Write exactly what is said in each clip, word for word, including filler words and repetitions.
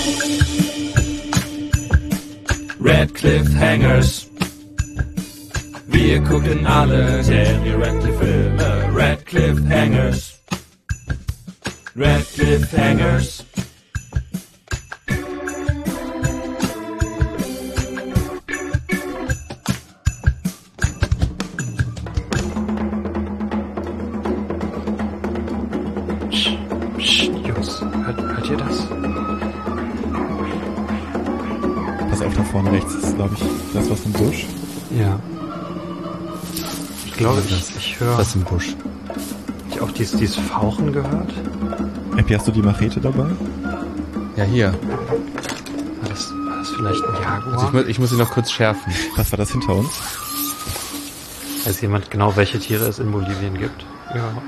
Red Cliffhangers. Wir gucken alle Daniel Radcliffe Filme. Red Cliffhangers. Red Cliffhangers. Jungs, hört, hört ihr das? Pass auf, da vorne rechts ist, glaube ich, das was im Busch. Ja. Ich glaube, ich, ich höre... Was im Busch? Ich auch dieses, dieses Fauchen gehört? Epi, hast du die Machete dabei? Ja, hier. War das, war das vielleicht ein Jaguar? Also ich, mu- ich muss ihn noch kurz schärfen. Was war das hinter uns? Weiß jemand genau, welche Tiere es in Bolivien gibt? Überhaupt?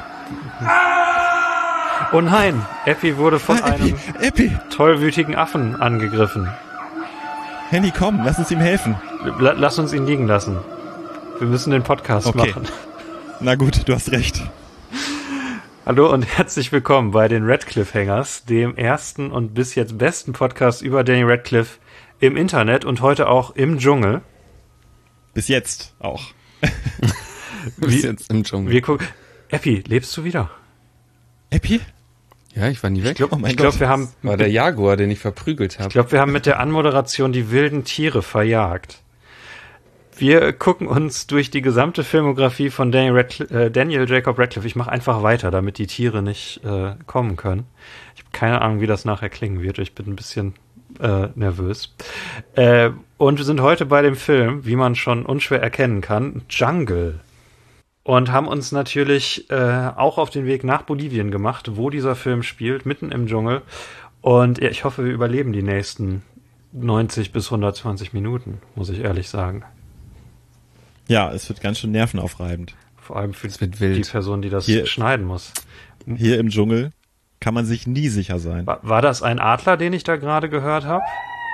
Oh nein! Epi wurde von Ah, Epi, einem Epi! tollwütigen Affen angegriffen. Henny, komm, lass uns ihm helfen. La- lass uns ihn liegen lassen. Wir müssen den Podcast Okay. machen. Na gut, du hast recht. Hallo und herzlich willkommen bei den Red Cliffhangers, dem ersten und bis jetzt besten Podcast über Daniel Radcliffe im Internet und heute auch im Dschungel. Bis jetzt auch. Du bist jetzt im Dschungel. Wir gucken. Epi, lebst du wieder? Epi? Ja, ich war nie weg. Ich glaube, Oh mein ich glaub, Gott. wir haben, War der Jaguar, den ich verprügelt habe. ich glaube, wir haben mit der Anmoderation die wilden Tiere verjagt. Wir gucken uns durch die gesamte Filmografie von Daniel, Radcliffe, äh, Daniel Jacob Radcliffe. Ich mache einfach weiter, damit die Tiere nicht äh, kommen können. Ich habe keine Ahnung, wie das nachher klingen wird. Ich bin ein bisschen äh, nervös. Äh, und wir sind heute bei dem Film, wie man schon unschwer erkennen kann, Jungle. Und haben uns natürlich äh, auch auf den Weg nach Bolivien gemacht, wo dieser Film spielt, mitten im Dschungel. Und ja, ich hoffe, wir überleben die nächsten neunzig bis hundertzwanzig Minuten, muss ich ehrlich sagen. Ja, es wird ganz schön nervenaufreibend. Vor allem für Es wird wild. die Person, die das Hier- schneiden muss. Hier im Dschungel kann man sich nie sicher sein. War, war das ein Adler, den ich da gerade gehört habe?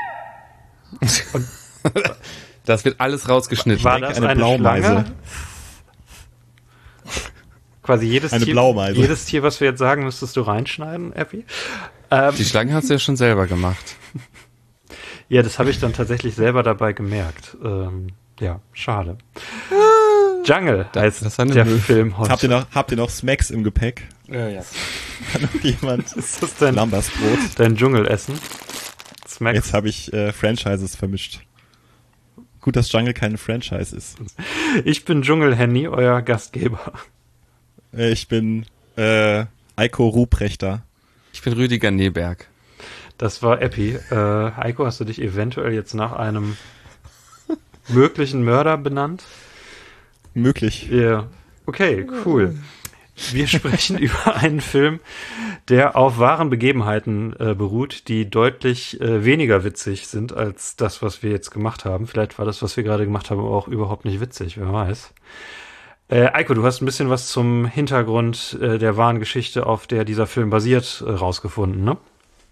Das wird alles rausgeschnitten. War denke, das eine eine, Blaumeise. Schlange? Quasi jedes Eine Tier, Blaumeise. jedes Tier, was wir jetzt sagen, müsstest du reinschneiden, Epi. Ähm, Die Schlange hast du ja schon selber gemacht. ja, das habe ich dann tatsächlich selber dabei gemerkt. Ähm, ja, schade. Jungle heißt das war eine der Möwe. Film heute. Habt ihr noch, habt ihr noch Smacks im Gepäck? Ja, ja. Kann noch jemand Ist das dein, Lambersbrot? dein Dschungelessen? Smacks? Jetzt habe ich äh, Franchises vermischt. Gut, dass Jungle kein Franchise ist. Ich bin Dschungel-Henny, euer Gastgeber. Äh, ich bin äh, Eiko Ruprechter. Ich bin Rüdiger Neberg. Das war Epi. Äh, Heiko, hast du dich eventuell jetzt nach einem möglichen Mörder benannt? Möglich. Ja. Okay, cool. Wir sprechen über einen Film, der auf wahren Begebenheiten äh, beruht, die deutlich äh, weniger witzig sind als das, was wir jetzt gemacht haben. Vielleicht war das, was wir gerade gemacht haben, auch überhaupt nicht witzig, wer weiß. Äh, Eiko, du hast ein bisschen was zum Hintergrund äh, der wahren Geschichte, auf der dieser Film basiert, äh, rausgefunden, ne?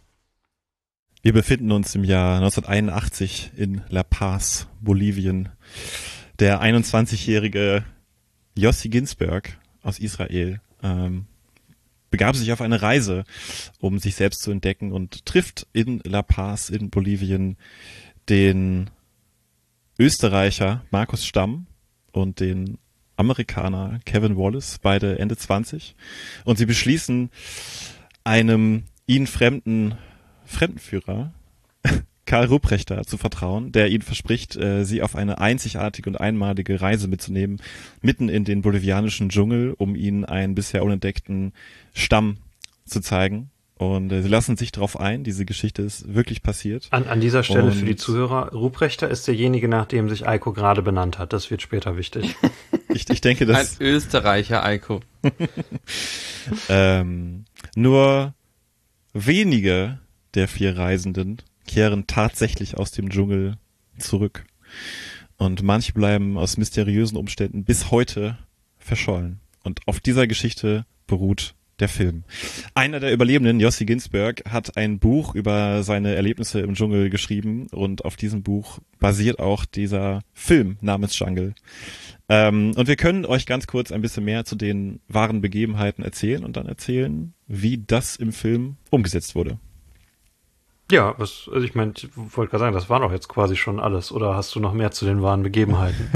Wir befinden uns im Jahr neunzehnhunderteinundachtzig in La Paz, Bolivien. Der einundzwanzigjährige Yossi Ginsberg aus Israel ähm, begab sich auf eine Reise, um sich selbst zu entdecken und trifft in La Paz in Bolivien den Österreicher Markus Stamm und den Amerikaner Kevin Wallace, beide Ende zwanzig. Und sie beschließen, einem ihnen fremden Fremdenführer Karl Ruprechter zu vertrauen, der ihnen verspricht, äh, sie auf eine einzigartige und einmalige Reise mitzunehmen, mitten in den bolivianischen Dschungel, um ihnen einen bisher unentdeckten Stamm zu zeigen. Und äh, sie lassen sich darauf ein, diese Geschichte ist wirklich passiert. An, an dieser Stelle Und- für die Zuhörer, Ruprechter ist derjenige, nach dem sich Eiko gerade benannt hat. Das wird später wichtig. Ich, ich denke, Ein dass Österreicher, Eiko. ähm, nur wenige der vier Reisenden kehren tatsächlich aus dem Dschungel zurück. Und manche bleiben aus mysteriösen Umständen bis heute verschollen. Und auf dieser Geschichte beruht der Film. Einer der Überlebenden, Yossi Ginsberg, hat ein Buch über seine Erlebnisse im Dschungel geschrieben und auf diesem Buch basiert auch dieser Film namens Jungle. Ähm, und wir können euch ganz kurz ein bisschen mehr zu den wahren Begebenheiten erzählen und dann erzählen, wie das im Film umgesetzt wurde. Ja, was, also ich meine, ich wollte gerade sagen, das war doch jetzt quasi schon alles. Oder hast du noch mehr zu den wahren Begebenheiten?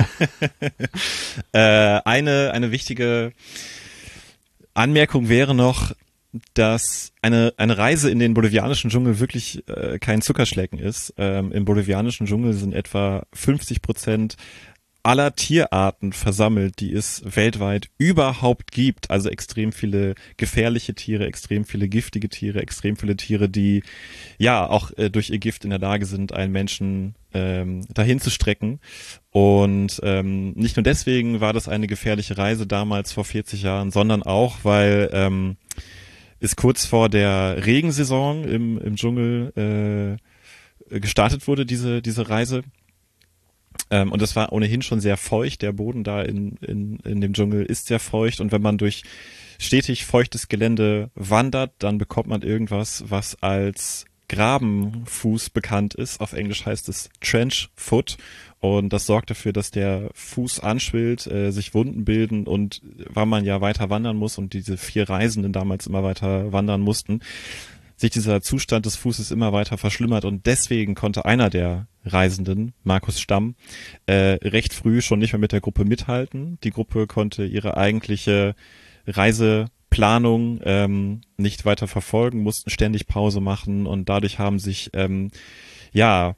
äh, eine, eine wichtige Anmerkung wäre noch, dass eine, eine Reise in den bolivianischen Dschungel wirklich äh, kein Zuckerschlecken ist. Ähm, im bolivianischen Dschungel sind etwa fünfzig Prozent aller Tierarten versammelt, die es weltweit überhaupt gibt. Also extrem viele gefährliche Tiere, extrem viele giftige Tiere, extrem viele Tiere, die ja auch äh, durch ihr Gift in der Lage sind, einen Menschen ähm, dahin zu strecken. Und ähm, nicht nur deswegen war das eine gefährliche Reise damals vor vierzig Jahren, sondern auch, weil ähm, es kurz vor der Regensaison im, im Dschungel äh, gestartet wurde, diese, diese Reise. Ähm, und es war ohnehin schon sehr feucht. Der Boden da in, in, in dem Dschungel ist sehr feucht. Und wenn man durch stetig feuchtes Gelände wandert, dann bekommt man irgendwas, was als Grabenfuß bekannt ist. Auf Englisch heißt es Trench Foot. Und das sorgt dafür, dass der Fuß anschwillt, äh, sich Wunden bilden. Und weil man ja weiter wandern muss und diese vier Reisenden damals immer weiter wandern mussten, sich dieser Zustand des Fußes immer weiter verschlimmert und deswegen konnte einer der Reisenden, Markus Stamm, äh, recht früh schon nicht mehr mit der Gruppe mithalten. Die Gruppe konnte ihre eigentliche Reiseplanung ähm, nicht weiter verfolgen, mussten ständig Pause machen und dadurch haben sich ähm, ja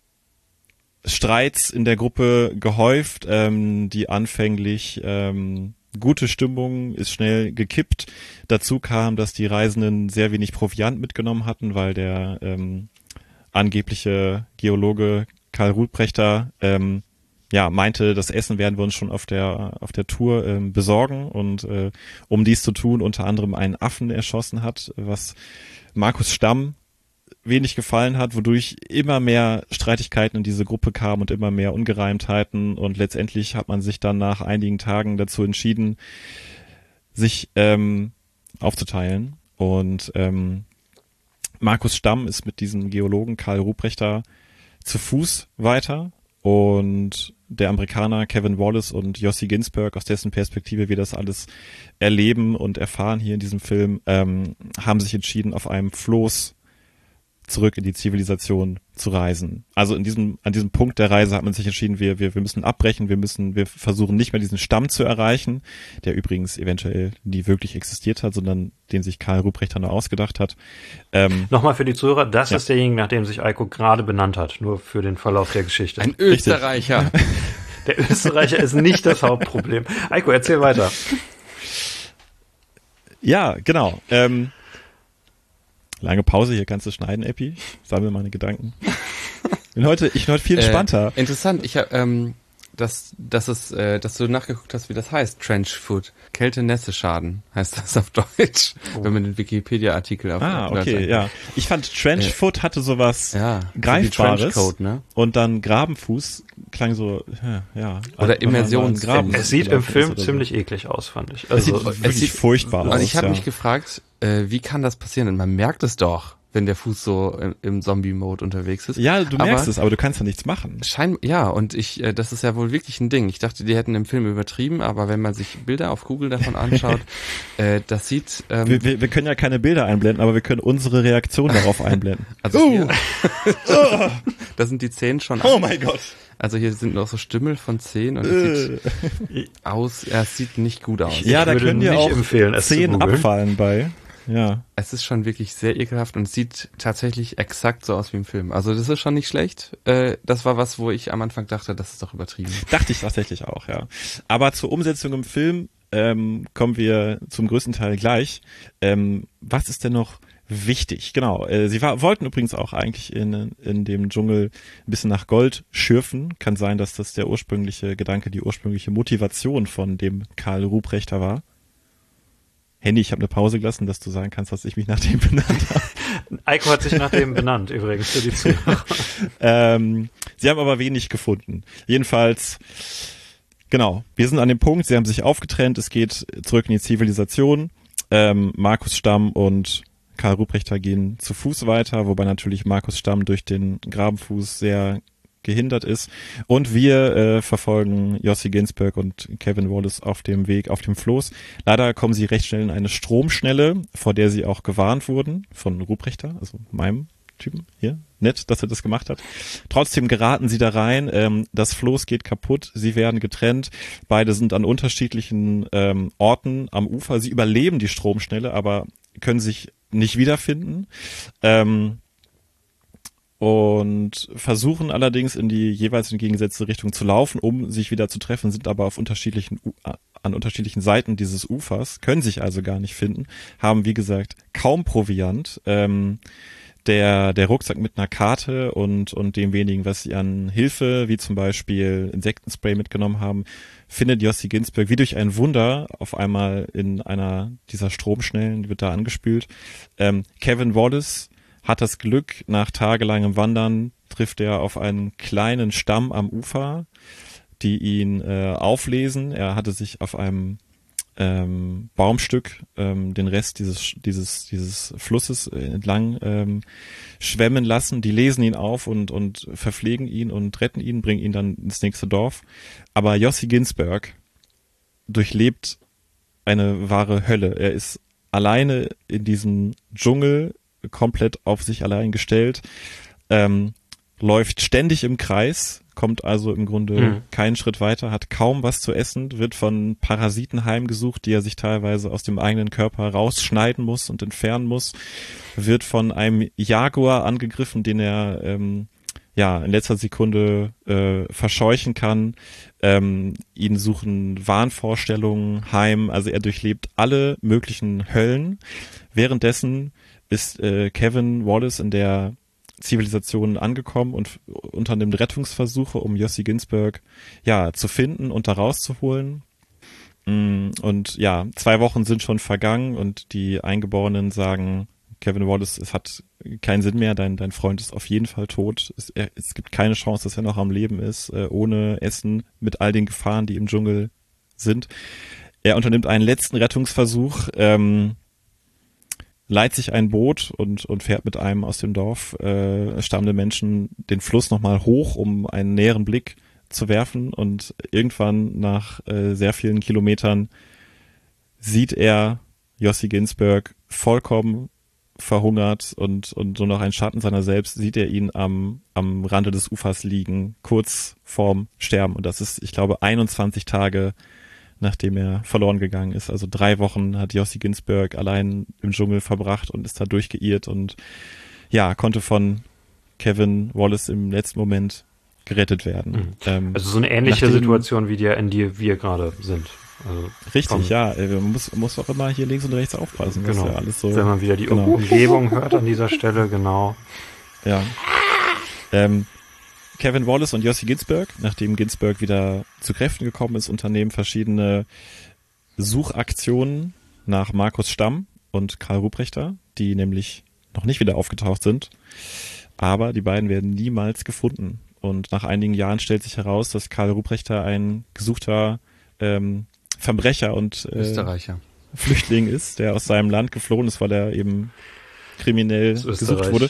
Streits in der Gruppe gehäuft, ähm, die anfänglich ähm, gute Stimmung ist schnell gekippt. Dazu kam, dass die Reisenden sehr wenig Proviant mitgenommen hatten, weil der ähm, angebliche Geologe Karl Ruprechter ähm, ja meinte, das Essen werden wir uns schon auf der auf der Tour ähm, besorgen und äh, um dies zu tun unter anderem einen Affen erschossen hat, was Markus Stamm wenig gefallen hat, wodurch immer mehr Streitigkeiten in diese Gruppe kamen und immer mehr Ungereimtheiten und letztendlich hat man sich dann nach einigen Tagen dazu entschieden, sich ähm, aufzuteilen und ähm, Markus Stamm ist mit diesem Geologen Karl Ruprechter zu Fuß weiter und der Amerikaner Kevin Wallace und Yossi Ginsberg, aus dessen Perspektive wir das alles erleben und erfahren hier in diesem Film, ähm, haben sich entschieden, auf einem Floß zurück in die Zivilisation zu reisen. Also in diesem, an diesem Punkt der Reise hat man sich entschieden, wir, wir, wir müssen abbrechen, wir müssen, wir versuchen nicht mehr diesen Stamm zu erreichen, der übrigens eventuell nie wirklich existiert hat, sondern den sich Karl Ruprechter nur ausgedacht hat. Ähm, Nochmal für die Zuhörer, das ja. ist derjenige, nach dem sich Eiko gerade benannt hat, nur für den Verlauf der Geschichte. Ein Österreicher. Der Österreicher ist nicht das Hauptproblem. Eiko, erzähl weiter. Ja, genau. Ähm, Lange Pause, hier kannst du schneiden, Epi. Ich sammle meine Gedanken. Ich bin heute, ich bin heute viel entspannter. Äh, interessant, ich habe, ähm, dass, dass es, äh, dass du nachgeguckt hast, wie das heißt, Trench Foot. Kälte-Nässe-Schaden heißt das auf Deutsch, oh. wenn man den Wikipedia-Artikel auf Ah, okay, ja. Ich fand Trench Foot äh, hatte sowas ja, Greifbares so ne? und dann Grabenfuß klang so, ja. ja Oder Immersionsgraben. Es sieht im Film ziemlich so. eklig aus, fand ich. Also, es sieht wirklich es sieht, furchtbar aus. Und ich habe ja. mich gefragt, äh, wie kann das passieren? Und man merkt es doch, wenn der Fuß so im, im Zombie-Mode unterwegs ist. Ja, du merkst aber es, aber du kannst ja nichts machen. Schein, ja, und ich, äh, das ist ja wohl wirklich ein Ding. Ich dachte, die hätten im Film übertrieben, aber wenn man sich Bilder auf Google davon anschaut, äh, das sieht... Ähm, wir, wir, wir können ja keine Bilder einblenden, aber wir können unsere Reaktion darauf einblenden. Also uh. hier, da sind die Zähne schon... Oh mein Gott! Also hier sind noch so Stümmel von Zähnen und es sieht aus, ja, es sieht nicht gut aus. Ja, da können dir auch empfehlen, Zähne abfallen bei. Ja. Es ist schon wirklich sehr ekelhaft und es sieht tatsächlich exakt so aus wie im Film. Also das ist schon nicht schlecht. Äh, das war was, wo ich am Anfang dachte, das ist doch übertrieben. Dachte ich tatsächlich auch, ja. Aber zur Umsetzung im Film ähm, kommen wir zum größten Teil gleich. Ähm, was ist denn noch wichtig? Genau. Äh, sie war, wollten übrigens auch eigentlich in, in dem Dschungel ein bisschen nach Gold schürfen. Kann sein, dass das der ursprüngliche Gedanke, die ursprüngliche Motivation von dem Karl Ruprechter war. Handy, ich habe eine Pause gelassen, dass du sagen kannst, dass ich mich nach dem benannt habe. Eiko hat sich nach dem benannt, übrigens, für die Zuhörer. ähm, sie haben aber wenig gefunden. Jedenfalls, genau, wir sind an dem Punkt, sie haben sich aufgetrennt, es geht zurück in die Zivilisation. Ähm, Markus Stamm und Karl Ruprechter gehen zu Fuß weiter, wobei natürlich Markus Stamm durch den Grabenfuß sehr gehindert ist. Und wir äh, verfolgen Yossi Ginsberg und Kevin Wallace auf dem Weg auf dem Floß. Leider kommen sie recht schnell in eine Stromschnelle, vor der sie auch gewarnt wurden von Ruprechter, also meinem Typen hier. Nett, dass er das gemacht hat. Trotzdem geraten sie da rein. Ähm, das Floß geht kaputt. Sie werden getrennt. Beide sind an unterschiedlichen ähm, Orten am Ufer. Sie überleben die Stromschnelle, aber können sich nicht wiederfinden. Ähm, und versuchen allerdings in die jeweils entgegengesetzte Richtung zu laufen, um sich wieder zu treffen, sind aber auf unterschiedlichen an unterschiedlichen Seiten dieses Ufers, können sich also gar nicht finden, haben wie gesagt kaum Proviant. Ähm, der der Rucksack mit einer Karte und und dem wenigen, was sie an Hilfe, wie zum Beispiel Insektenspray mitgenommen haben, findet Jossi Ginsberg wie durch ein Wunder auf einmal in einer dieser Stromschnellen, die wird da angespült. Ähm, Kevin Wallace hat das Glück, nach tagelangem Wandern trifft er auf einen kleinen Stamm am Ufer, die ihn äh, auflesen. Er hatte sich auf einem ähm, Baumstück ähm, den Rest dieses dieses dieses Flusses entlang ähm, schwemmen lassen. Die lesen ihn auf und und verpflegen ihn und retten ihn, bringen ihn dann ins nächste Dorf. Aber Jossi Ginsberg durchlebt eine wahre Hölle. Er ist alleine in diesem Dschungel, komplett auf sich allein gestellt, ähm, läuft ständig im Kreis, kommt also im Grunde mhm. keinen Schritt weiter, hat kaum was zu essen, wird von Parasiten heimgesucht, die er sich teilweise aus dem eigenen Körper rausschneiden muss und entfernen muss, wird von einem Jaguar angegriffen, den er ähm, ja in letzter Sekunde äh, verscheuchen kann. Ähm, ihn suchen Wahnvorstellungen heim, also er durchlebt alle möglichen Höllen. Währenddessen ist äh, Kevin Wallace in der Zivilisation angekommen und unternimmt Rettungsversuche, um Jossi Ginsberg ja zu finden und da rauszuholen. Und ja, zwei Wochen sind schon vergangen und die Eingeborenen sagen, Kevin Wallace, es hat keinen Sinn mehr, dein dein Freund ist auf jeden Fall tot. Es, er, es gibt keine Chance, dass er noch am Leben ist, äh, ohne Essen, mit all den Gefahren, die im Dschungel sind. Er unternimmt einen letzten Rettungsversuch, ähm, leiht sich ein Boot und und fährt mit einem aus dem Dorf äh, stammenden Menschen den Fluss nochmal hoch, um einen näheren Blick zu werfen, und irgendwann nach äh, sehr vielen Kilometern sieht er Jossi Ginsberg vollkommen verhungert und und nur noch ein Schatten seiner selbst, sieht er ihn am am Rande des Ufers liegen, kurz vorm Sterben, und das ist, ich glaube, einundzwanzig Tage nachdem er verloren gegangen ist. Also drei Wochen hat Jossi Ginsberg allein im Dschungel verbracht und ist da durchgeirrt und ja, konnte von Kevin Wallace im letzten Moment gerettet werden. Mhm. Ähm, also so eine ähnliche nachdem, Situation, wie die, in die wir gerade sind. Also richtig, vom, ja. Man muss, muss auch immer hier links und rechts aufpassen. Genau. Ja alles so, wenn man wieder die genau. Umgebung hört an dieser Stelle, genau. Ja. Ähm, Kevin Wallace und Jossi Ginsberg, nachdem Ginsberg wieder zu Kräften gekommen ist, unternehmen verschiedene Suchaktionen nach Markus Stamm und Karl Ruprechter, die nämlich noch nicht wieder aufgetaucht sind. Aber die beiden werden niemals gefunden. Und nach einigen Jahren stellt sich heraus, dass Karl Ruprechter ein gesuchter ähm, Verbrecher und äh, Österreicher. Flüchtling ist, der aus seinem Land geflohen ist, weil er eben kriminell gesucht wurde.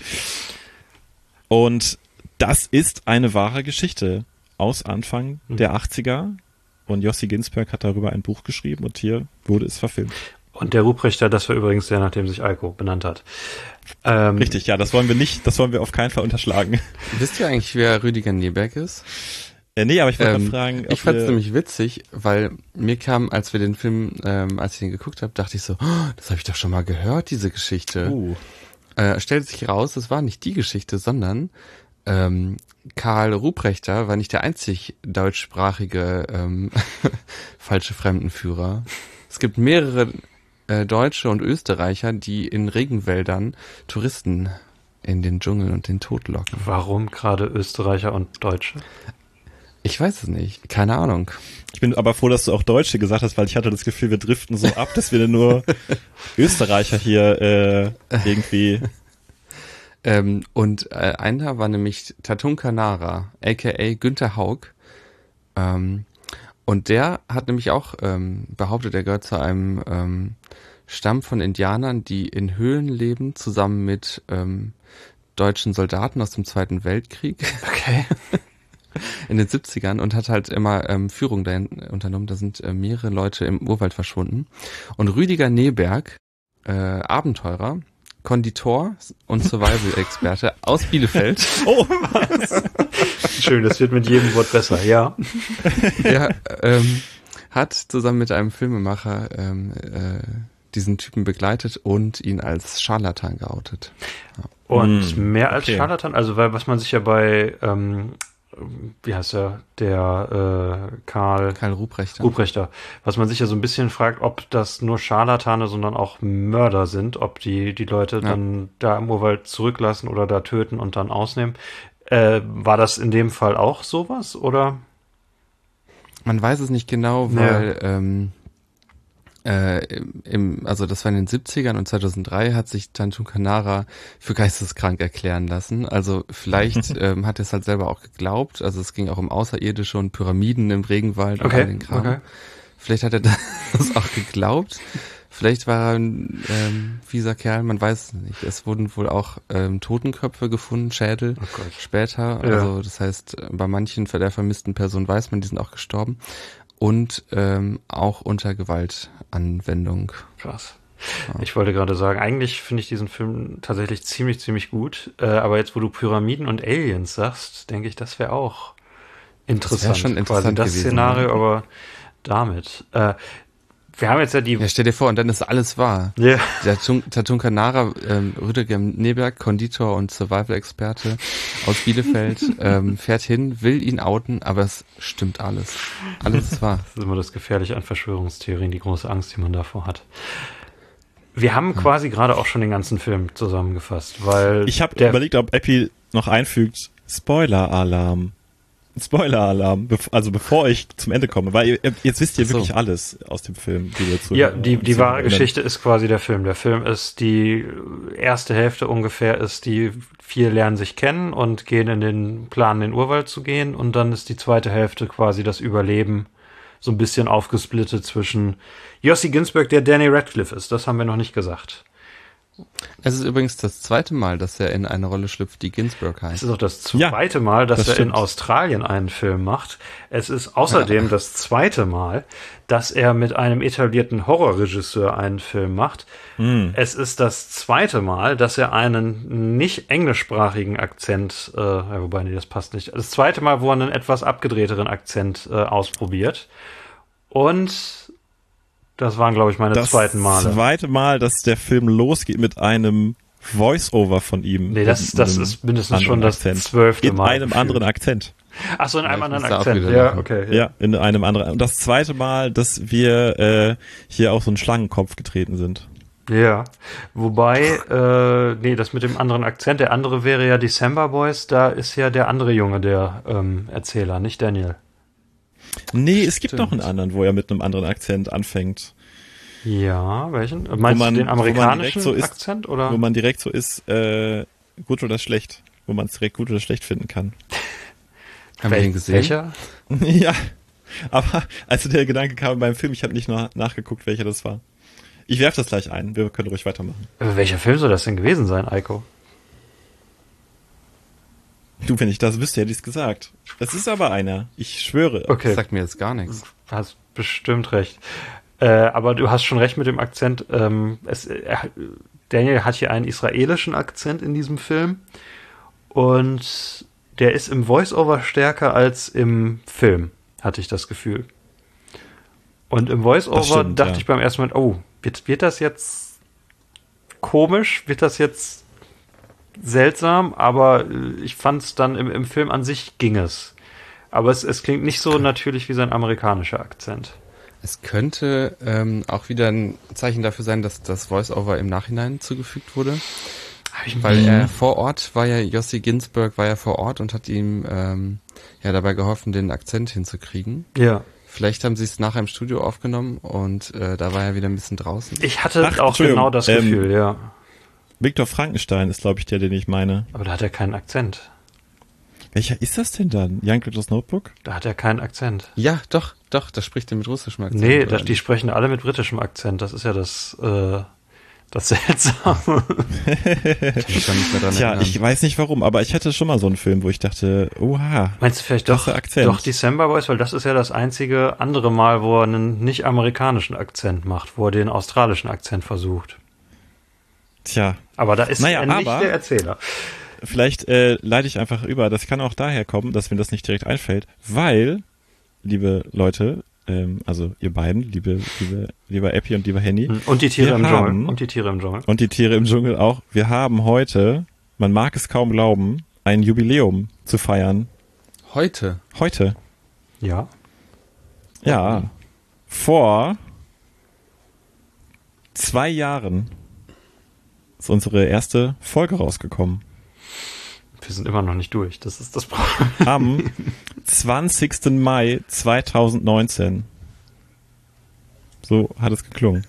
Und das ist eine wahre Geschichte aus Anfang mhm. der achtziger, und Jossi Ginsberg hat darüber ein Buch geschrieben und hier wurde es verfilmt. Und der Ruprechter, das war übrigens der, nachdem sich Alko benannt hat. Ähm, Richtig, ja, das wollen wir nicht, das wollen wir auf keinen Fall unterschlagen. Wisst ihr eigentlich, wer Rüdiger Neberg ist? Äh, nee, aber ich wollte ähm, mal fragen. Ich fand es nämlich witzig, weil mir kam, als wir den Film, ähm, als ich den geguckt habe, dachte ich so, oh, das habe ich doch schon mal gehört, diese Geschichte. Uh. Äh, stellt sich raus, es war nicht die Geschichte, sondern ähm, Karl Ruprechter war nicht der einzig deutschsprachige ähm, falsche Fremdenführer. Es gibt mehrere äh, Deutsche und Österreicher, die in Regenwäldern Touristen in den Dschungel und den Tod locken. Warum gerade Österreicher und Deutsche? Ich weiß es nicht. Keine Ahnung. Ich bin aber froh, dass du auch Deutsche gesagt hast, weil ich hatte das Gefühl, wir driften so ab, dass wir nur Österreicher hier äh, irgendwie... Ähm, und äh, einer war nämlich Tatunka Nara, aka Günther Haug. Ähm, und der hat nämlich auch ähm, behauptet, er gehört zu einem ähm, Stamm von Indianern, die in Höhlen leben, zusammen mit ähm, deutschen Soldaten aus dem Zweiten Weltkrieg. Okay. In den siebzigern, und hat halt immer ähm, Führung dahin unternommen. Da sind äh, mehrere Leute im Urwald verschwunden. Und Rüdiger Neberg, äh, Abenteurer, Konditor und Survival-Experte aus Bielefeld. Oh, Schön, das wird mit jedem Wort besser, ja. Der ähm, hat zusammen mit einem Filmemacher ähm, äh, diesen Typen begleitet und ihn als Scharlatan geoutet. Ja. Und Hm, mehr als okay. Scharlatan, also weil was man sich ja bei, ähm, wie heißt er, der äh, Karl Karl Ruprechter. Ruprechter, was man sich ja so ein bisschen fragt, ob das nur Scharlatane, sondern auch Mörder sind, ob die die Leute Ja. dann da im Urwald zurücklassen oder da töten und dann ausnehmen. Äh, war das in dem Fall auch sowas, oder? Man weiß es nicht genau, Ja. weil ähm, äh, im, also das war in den siebzigern und zweitausenddrei hat sich Tantun Kanara für geisteskrank erklären lassen. Also vielleicht ähm, hat er es halt selber auch geglaubt. Also es ging auch um Außerirdische und Pyramiden im Regenwald und all Okay, den Kram. okay. Vielleicht hat er das auch geglaubt. Vielleicht war er ein ähm, fieser Kerl, man weiß es nicht. Es wurden wohl auch ähm, Totenköpfe gefunden, Schädel Oh Gott. später. Ja. Also das heißt, bei manchen der vermissten Personen weiß man, die sind auch gestorben. Und ähm, auch unter Gewaltanwendung. Krass. Ja. Ich wollte gerade sagen, eigentlich finde ich diesen Film tatsächlich ziemlich, ziemlich gut. Äh, aber jetzt, wo du Pyramiden und Aliens sagst, denke ich, das wäre auch interessant. schon interessant quasi das gewesen, Szenario, ne? aber damit. Äh, wir haben jetzt ja die... Ja, stell dir vor, und dann ist alles wahr. Ja. Der Tun- Tantun Kanara, ähm, Rüdiger Neberg, Konditor und Survival-Experte aus Bielefeld, ähm, fährt hin, will ihn outen, aber es stimmt alles. Alles ist wahr. Das ist immer das Gefährliche an Verschwörungstheorien, die große Angst, die man davor hat. Wir haben quasi gerade auch schon den ganzen Film zusammengefasst, weil ich habe der überlegt, ob Epi noch einfügt, Spoiler-Alarm. Spoiler-Alarm, bev- also bevor ich zum Ende komme, weil ihr, jetzt wisst ihr Ach so. wirklich alles aus dem Film, die wir zu Ja, die, die wahre erinnern. Geschichte ist quasi der Film. Der Film ist die erste Hälfte ungefähr, ist die vier lernen sich kennen und gehen in den Plan, in den Urwald zu gehen. Und dann ist die zweite Hälfte quasi das Überleben, so ein bisschen aufgesplittet zwischen Yossi Ginsberg, der Danny Radcliffe ist. Das haben wir noch nicht gesagt. Es ist übrigens das zweite Mal, dass er in eine Rolle schlüpft, die Ginsberg Es heißt. ist auch das Ja, zweite Mal, dass das er in stimmt. Australien einen Film macht. Es ist außerdem das zweite Mal, dass er mit einem etablierten Horrorregisseur einen Film macht. Hm. Es ist das zweite Mal, dass er einen nicht englischsprachigen Akzent, äh, ja, wobei, nee, das passt nicht. Das zweite Mal, wo er einen etwas abgedrehteren Akzent äh, ausprobiert. Und das waren, glaube ich, meine Das zweiten Male. zweite Mal, dass der Film losgeht mit einem Voice-Over von ihm. Nee, das, Mit das einem ist mindestens anderen schon das Akzent. zwölfte In Mal. einem gefühlt. anderen Akzent. Ach so, in einem Vielleicht anderen musst du auch Akzent. wieder Ja, lachen. okay. Ja, in einem anderen. Und das zweite Mal, dass wir äh, hier auf so einen Schlangenkopf getreten sind. Ja, wobei, äh, nee, das mit dem anderen Akzent, der andere wäre ja December Boys, da ist ja der andere Junge der ähm, Erzähler, nicht Daniel. Nee, es gibt Stimmt. noch einen anderen, wo er mit einem anderen Akzent anfängt. Ja, welchen? Meinst man- du den wo man direkt amerikanischen so ist, Akzent, oder? Wo man direkt so ist, äh, gut oder schlecht. Wo man es direkt gut oder schlecht finden kann. Haben wir Wel- den gesehen? Welcher? Ja, aber als der Gedanke kam beim Film, ich habe nicht noch nachgeguckt, welcher das war. Ich werfe das gleich ein, wir können ruhig weitermachen. Äh, Welcher Film soll das denn gewesen sein, Eiko? Du, wenn ich das wüsste, hätte ich es gesagt. Das ist aber einer, ich schwöre. Okay, Das sagt mir jetzt gar nichts. hast bestimmt recht. Äh, aber du hast schon recht mit dem Akzent. Ähm, es, er, Daniel hat hier einen israelischen Akzent in diesem Film und der ist im Voice-Over stärker als im Film, hatte ich das Gefühl. Und im Das Voice-Over stimmt, dachte ja. ich beim ersten Mal, oh, wird, wird das jetzt komisch? Wird das jetzt seltsam? Aber äh, ich fand es dann im, im Film an sich ging es. Aber es, es klingt nicht so natürlich wie sein amerikanischer Akzent. Es könnte ähm, auch wieder ein Zeichen dafür sein, dass das Voice-Over im Nachhinein zugefügt wurde. Hab ich Weil Mhm. er vor Ort war ja, Yossi Ginsberg war ja vor Ort und hat ihm ähm, ja dabei geholfen, den Akzent hinzukriegen. Ja. Vielleicht haben sie es nachher im Studio aufgenommen und äh, da war er wieder ein bisschen draußen. Ich hatte Ach, auch Entschuldigung, genau das ähm, Gefühl, ja. Viktor Frankenstein ist, glaube ich, der, den ich meine. Aber da hat er keinen Akzent. Welcher ist das denn dann? Jan Glitters Notebook? Da hat er keinen Akzent. Ja, doch, doch, das spricht er mit russischem Akzent. Nee, oder das, die nicht? sprechen alle mit britischem Akzent. Das ist ja das, äh, das Seltsame. Ich kann mich gar nicht mehr dran Tja, erinnern. ich weiß nicht warum, aber ich hatte schon mal so einen Film, wo ich dachte, oha. Meinst du vielleicht Das doch, ist der Akzent. doch December Boys? Weil das ist ja das einzige andere Mal, wo er einen nicht amerikanischen Akzent macht, wo er den australischen Akzent versucht. Tja. Aber da ist naja, er nicht aber der Erzähler. Vielleicht äh, leite ich einfach über. Das kann auch daher kommen, dass mir das nicht direkt einfällt, weil, liebe Leute, ähm, also ihr beiden, liebe, liebe, lieber Epi und lieber Henny. Und die Tiere wir im haben, Dschungel. Und die Tiere im Dschungel. Und die Tiere im Dschungel auch. Wir haben heute, man mag es kaum glauben, ein Jubiläum zu feiern. Heute? Heute. Ja. Ja. Vor zwei Jahren ist unsere erste Folge rausgekommen. Wir sind immer noch nicht durch. Das ist das Problem. Am zwanzigsten Mai zweitausendneunzehn. So hat es geklungen.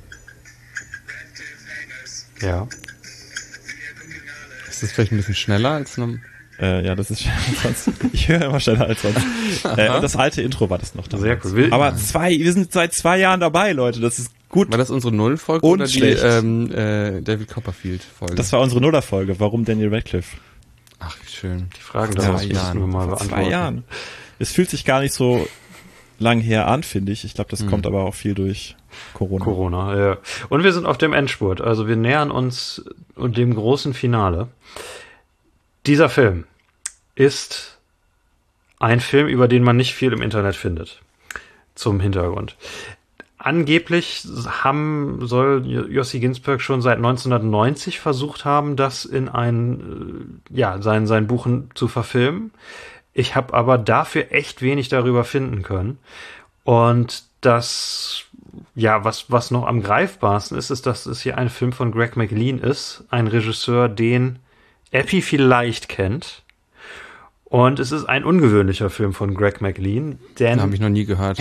Ja. Ist das vielleicht ein bisschen schneller als noch? Äh, ja, das ist sonst. Ich höre immer schneller als sonst. Äh, und das alte Intro war das noch da. Sehr cool. Aber zwei, wir sind seit zwei Jahren dabei, Leute. Das ist gut. War das unsere Null-Folge Und oder schlecht. die ähm, äh, David Copperfield-Folge? Das war unsere Nuller-Folge. Warum Daniel Radcliffe? Ach, wie schön. Die Fragen Vor daraus zwei müssen Jahren. wir mal Vor beantworten. zwei Jahren. Es fühlt sich gar nicht so lang her an, finde ich. Ich glaube, das Hm. kommt aber auch viel durch Corona. Corona, ja. Und wir sind auf dem Endspurt. Also wir nähern uns dem großen Finale. Dieser Film ist ein Film, über den man nicht viel im Internet findet. Zum Hintergrund. Angeblich haben, soll Yossi Ginsberg schon seit neunzehnhundertneunzig versucht haben, das in ein, ja, sein, sein Buch zu verfilmen. Ich habe aber dafür echt wenig darüber finden können. Und das, ja, was, was noch am greifbarsten ist, ist, dass es hier ein Film von Greg McLean ist. Ein Regisseur, den Epi vielleicht kennt. Und es ist ein ungewöhnlicher Film von Greg McLean, denn Habe ich noch nie gehört.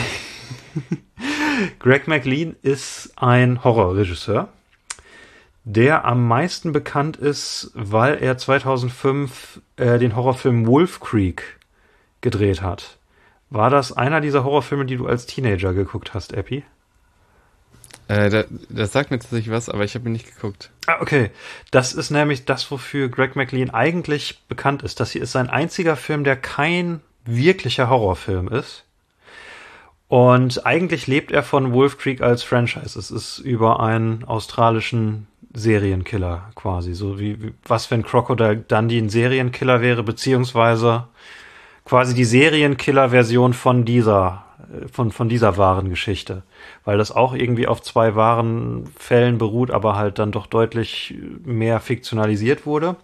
Greg McLean ist ein Horrorregisseur, der am meisten bekannt ist, weil er zweitausendfünf äh, den Horrorfilm Wolf Creek gedreht hat. War das einer dieser Horrorfilme, die du als Teenager geguckt hast, Epi? Äh, da, das sagt mir tatsächlich was, aber ich habe ihn nicht geguckt. Ah, okay. Das ist nämlich das, wofür Greg McLean eigentlich bekannt ist. Das hier ist sein einziger Film, der kein wirklicher Horrorfilm ist. Und eigentlich lebt er von Wolf Creek als Franchise. Es ist über einen australischen Serienkiller quasi. So wie, wie was, wenn Crocodile Dundee ein Serienkiller wäre, beziehungsweise quasi die Serienkiller-Version von dieser, von, von dieser wahren Geschichte. Weil das auch irgendwie auf zwei wahren Fällen beruht, aber halt dann doch deutlich mehr fiktionalisiert wurde.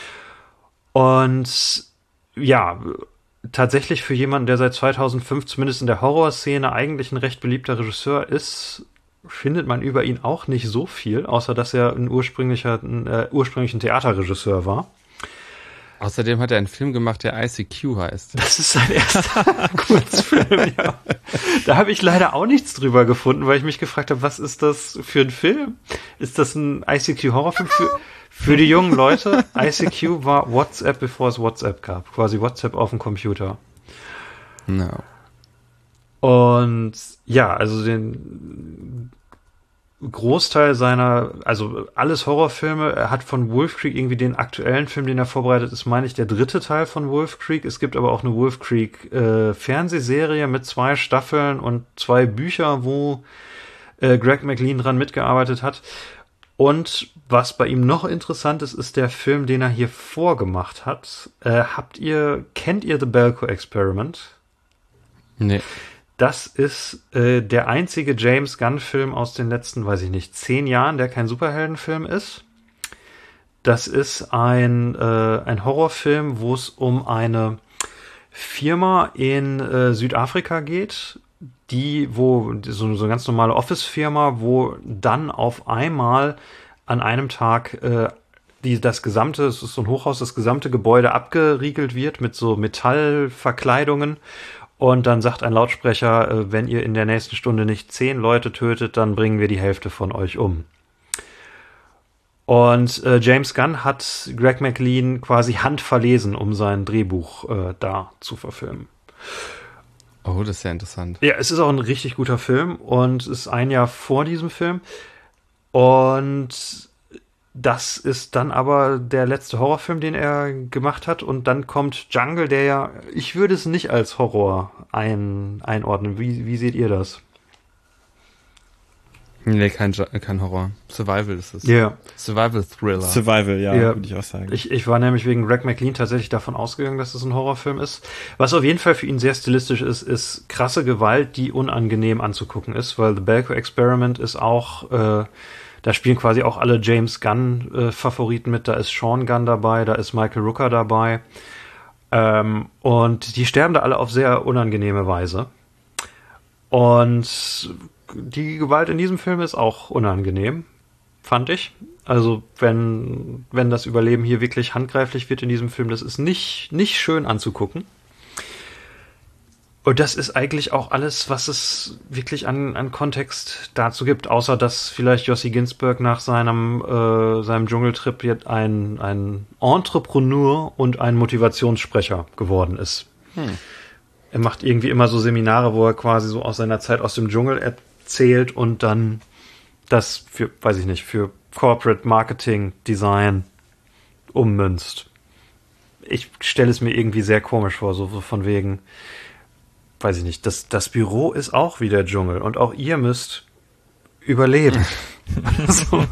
Und ja, tatsächlich für jemanden, der seit zweitausendfünf zumindest in der Horrorszene eigentlich ein recht beliebter Regisseur ist, findet man über ihn auch nicht so viel, außer dass er ein ursprünglicher, ein, äh, ursprünglich ein Theaterregisseur war. Außerdem hat er einen Film gemacht, der I C Q heißt. Das ist sein erster Kurzfilm, ja. Da habe ich leider auch nichts drüber gefunden, weil ich mich gefragt habe, was ist das für ein Film? Ist das ein I C Q-Horrorfilm für, für die jungen Leute? I C Q war WhatsApp, bevor es WhatsApp gab. Quasi WhatsApp auf dem Computer. No. Und ja, also den Großteil seiner, also alles Horrorfilme, er hat von Wolf Creek irgendwie den aktuellen Film, den er vorbereitet ist, meine ich, der dritte Teil von Wolf Creek. Es gibt aber auch eine Wolf Creek äh, Fernsehserie mit zwei Staffeln und zwei Bücher, wo äh, Greg McLean dran mitgearbeitet hat. Und was bei ihm noch interessant ist, ist der Film, den er hier vorgemacht hat. Äh, habt ihr, kennt ihr The Belko Experiment? Nee. Das ist äh, der einzige James Gunn-Film aus den letzten, weiß ich nicht, zehn Jahren, der kein Superheldenfilm ist. Das ist ein, äh, ein Horrorfilm, wo es um eine Firma in äh, Südafrika geht, die, wo, so, so eine ganz normale Office-Firma, wo dann auf einmal an einem Tag äh, die, das gesamte, es ist so ein Hochhaus, das gesamte Gebäude abgeriegelt wird mit so Metallverkleidungen. Und dann sagt ein Lautsprecher, äh, wenn ihr in der nächsten Stunde nicht zehn Leute tötet, dann bringen wir die Hälfte von euch um. Und äh, James Gunn hat Greg McLean quasi handverlesen, um sein Drehbuch äh, da zu verfilmen. Oh, das ist ja interessant. Ja, es ist auch ein richtig guter Film und es ist ein Jahr vor diesem Film. Und das ist dann aber der letzte Horrorfilm, den er gemacht hat. Und dann kommt Jungle, der ja, ich würde es nicht als Horror ein, einordnen. Wie, wie seht ihr das? Nee, kein, kein Horror. Survival ist es. Ja. Yeah. Survival-Thriller. Survival, ja, Ja. würde ich auch sagen. Ich, ich war nämlich wegen Greg McLean tatsächlich davon ausgegangen, dass es ein Horrorfilm ist. Was auf jeden Fall für ihn sehr stilistisch ist, ist krasse Gewalt, die unangenehm anzugucken ist, weil The Belko Experiment ist auch, äh, da spielen quasi auch alle James Gunn-Favoriten mit. Da ist Sean Gunn dabei, da ist Michael Rooker dabei. Ähm, und die sterben da alle auf sehr unangenehme Weise. Und die Gewalt in diesem Film ist auch unangenehm, fand ich. Also wenn, wenn das Überleben hier wirklich handgreiflich wird in diesem Film, das ist nicht, nicht schön anzugucken. Und das ist eigentlich auch alles, was es wirklich an, an Kontext dazu gibt, außer dass vielleicht Yossi Ginsberg nach seinem, äh, seinem Dschungeltrip jetzt ein, ein Entrepreneur und ein Motivationssprecher geworden ist. Hm. Er macht irgendwie immer so Seminare, wo er quasi so aus seiner Zeit aus dem Dschungel erzählt und dann das für, weiß ich nicht, für Corporate Marketing Design ummünzt. Ich stelle es mir irgendwie sehr komisch vor, so von wegen, weiß ich nicht, das, das Büro ist auch wie der Dschungel und auch ihr müsst überleben. So.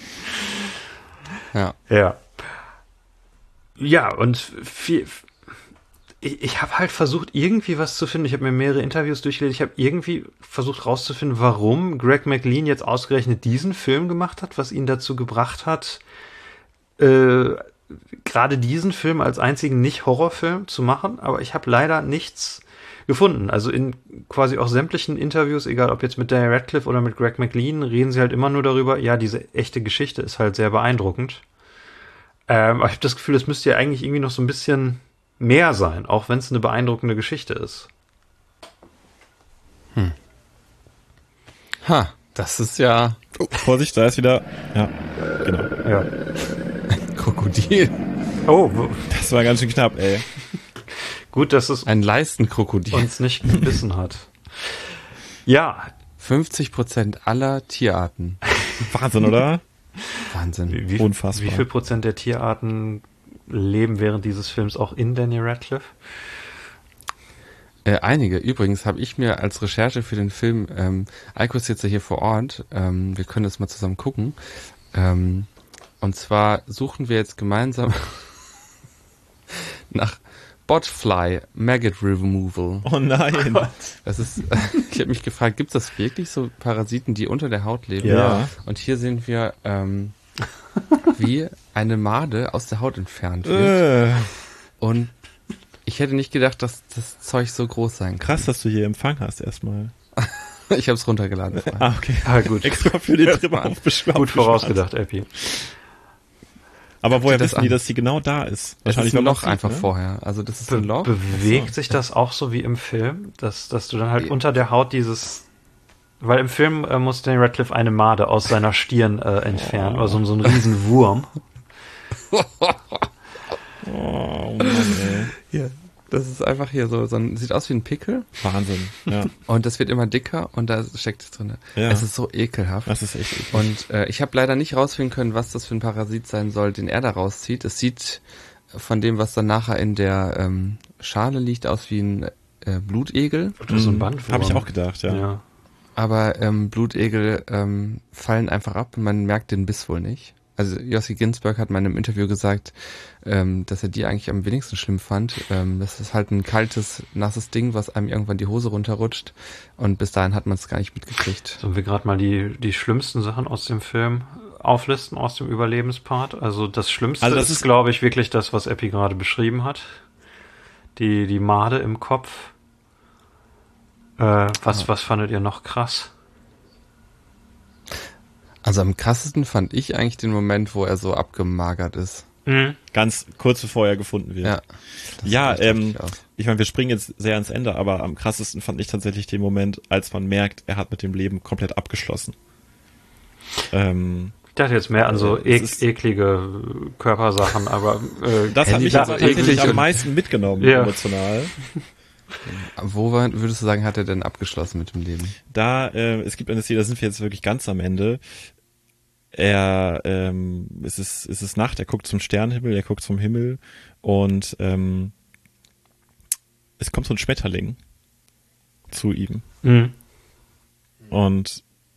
Ja. Ja. Ja, und viel, ich, ich habe halt versucht, irgendwie was zu finden. Ich habe mir mehrere Interviews durchgelesen. Ich habe irgendwie versucht rauszufinden, warum Greg McLean jetzt ausgerechnet diesen Film gemacht hat, was ihn dazu gebracht hat, äh, gerade diesen Film als einzigen Nicht-Horrorfilm zu machen. Aber ich habe leider nichts gefunden. Also in quasi auch sämtlichen Interviews, egal ob jetzt mit Daniel Radcliffe oder mit Greg McLean, reden sie halt immer nur darüber, ja, diese echte Geschichte ist halt sehr beeindruckend. Ähm, aber ich habe das Gefühl, es müsste ja eigentlich irgendwie noch so ein bisschen mehr sein, auch wenn es eine beeindruckende Geschichte ist. Hm. Ha, das ist ja... Oh, Vorsicht, da ist wieder... Ja, genau. Ja. Ein Krokodil. Oh, w- Das war ganz schön knapp, ey. gut, dass es Ein Leistenkrokodil. uns nicht gebissen hat. Ja, fünfzig Prozent aller Tierarten. Wahnsinn, oder? Wahnsinn. wie, wie, Unfassbar. wie viel Prozent der Tierarten leben während dieses Films auch in Daniel Radcliffe? Äh, einige. Übrigens habe ich mir als Recherche für den Film, ähm, Eiko ist jetzt ja hier vor Ort, ähm, wir können das mal zusammen gucken. Ähm, und zwar suchen wir jetzt gemeinsam nach Botfly Maggot Removal. Oh nein. Das ist, ich habe mich gefragt, gibt es das wirklich so Parasiten, die unter der Haut leben? Ja. Und hier sehen wir, ähm, wie eine Made aus der Haut entfernt wird. Äh, Und ich hätte nicht gedacht, dass das Zeug so groß sein kann. krass, dass du hier Empfang hast erstmal. Ich habe es runtergeladen. vorher. Ah, okay. Ah, gut. Extra für den Trip aufbeschwört. Gut vorausgedacht, Epi. Aber woher das wissen die, an? dass die genau da ist? Es ist ein wenn man Loch sieht, einfach ne? vorher. Also das ist Be- ein Loch. bewegt sich das auch so wie im Film, dass, dass du dann halt Ja. unter der Haut dieses, weil im Film äh, muss Daniel Radcliffe eine Made aus seiner Stirn äh, entfernen, oder so, so ein riesen Wurm. Oh Mann, ey. Ja. Das ist einfach hier so, so ein, sieht aus wie ein Pickel Wahnsinn. Ja, und das wird immer dicker und da steckt es drin. Ja. Es ist so ekelhaft. das ist echt eklig. Und äh, ich habe leider nicht rausfinden können, was das für ein Parasit sein soll, den er da rauszieht. Es sieht von dem, was dann nachher in der ähm, Schale liegt, aus wie ein äh, Blutegel. Oder so ein Bandwurm. Habe ich auch gedacht, ja. Ja. Aber ähm, Blutegel ähm, fallen einfach ab und man merkt den Biss wohl nicht. Also Yossi Ginsberg hat mal in einem Interview gesagt, ähm, dass er die eigentlich am wenigsten schlimm fand. Ähm, das ist halt ein kaltes, nasses Ding, was einem irgendwann die Hose runterrutscht. Und bis dahin hat man es gar nicht mitgekriegt. Sollen wir gerade mal die, die schlimmsten Sachen aus dem Film auflisten, aus dem Überlebenspart? Also das Schlimmste Also das ist, ist- glaube ich, wirklich das, was Epi gerade beschrieben hat. Die, die Made im Kopf. Äh, was, Ja. was fandet ihr noch krass? Also am krassesten fand ich eigentlich den Moment, wo er so abgemagert ist. Mhm. Ganz kurz bevor er gefunden wird. Ja. Das Ja, sieht echt ähm, heftig aus. Ich meine, wir springen jetzt sehr ans Ende, aber am krassesten fand ich tatsächlich den Moment, als man merkt, er hat mit dem Leben komplett abgeschlossen. Ähm, Ich dachte jetzt mehr an so Äh, es ek ist- eklige Körpersachen, aber äh, das hat Handy mich war jetzt so tatsächlich eklig am und- meisten mitgenommen, Ja. emotional. Wo war, würdest du sagen, hat er denn abgeschlossen mit dem Leben? Da, äh, es gibt eine Szene, da sind wir jetzt wirklich ganz am Ende. Er, ähm, es ist, es ist Nacht, er guckt zum Sternenhimmel, er guckt zum Himmel und ähm, es kommt so ein Schmetterling zu ihm mhm. und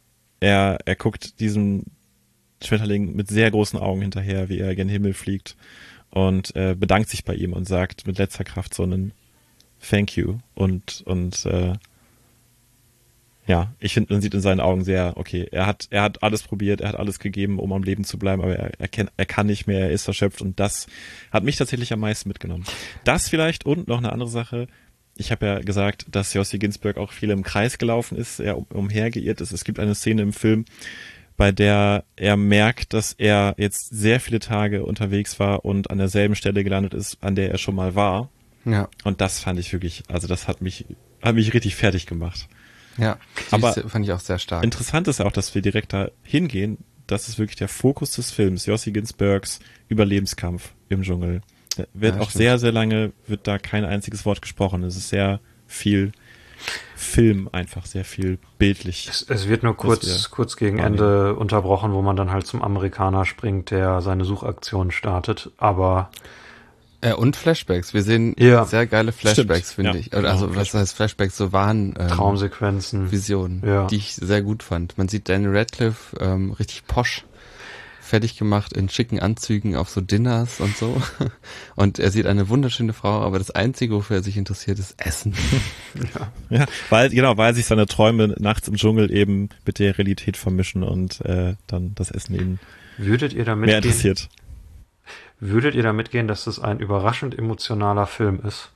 er, er guckt diesem Schmetterling mit sehr großen Augen hinterher, wie er gen Himmel fliegt und äh, bedankt sich bei ihm und sagt mit letzter Kraft so einen Thank you und und äh, ja, ich finde, man sieht in seinen Augen sehr, okay, er hat er hat alles probiert, er hat alles gegeben, um am Leben zu bleiben, aber er er, kann, er kann nicht mehr, er ist erschöpft und das hat mich tatsächlich am meisten mitgenommen. Das vielleicht und noch eine andere Sache. Ich habe ja gesagt, dass Yossi Ginsberg auch viel im Kreis gelaufen ist, er um, umhergeirrt ist. Es gibt eine Szene im Film, bei der er merkt, dass er jetzt sehr viele Tage unterwegs war und an derselben Stelle gelandet ist, an der er schon mal war. Ja. Und das fand ich wirklich, also das hat mich, hat mich richtig fertig gemacht. Ja, aber fand ich auch sehr stark. Interessant ist ja auch, dass wir direkt da hingehen. Das ist wirklich der Fokus des Films. Yossi Ginsbergs Überlebenskampf im Dschungel. Da wird Ja, auch stimmt. sehr, sehr lange, wird da kein einziges Wort gesprochen. Es ist sehr viel Film einfach, sehr viel bildlich. Es, es wird nur Was kurz, wir kurz gegen wahrnehmen. Ende unterbrochen, wo man dann halt zum Amerikaner springt, der seine Suchaktion startet. Aber Äh, und Flashbacks. Wir sehen Ja. sehr geile Flashbacks, Stimmt. finde Ja, ich. Oder Also genau, was heißt Flashbacks? So waren ähm, Traumsequenzen. Visionen, Ja. die ich sehr gut fand. Man sieht Daniel Radcliffe ähm, richtig posch fertig gemacht in schicken Anzügen auf so Dinners und so. Und er sieht eine wunderschöne Frau, aber das Einzige, wofür er sich interessiert, ist Essen. Ja, weil, genau, weil sich seine Träume nachts im Dschungel eben mit der Realität vermischen und äh, dann das Essen ihn Würdet ihr da mehr mitgehen? interessiert. Würdet ihr da mitgehen, dass das ein überraschend emotionaler Film ist?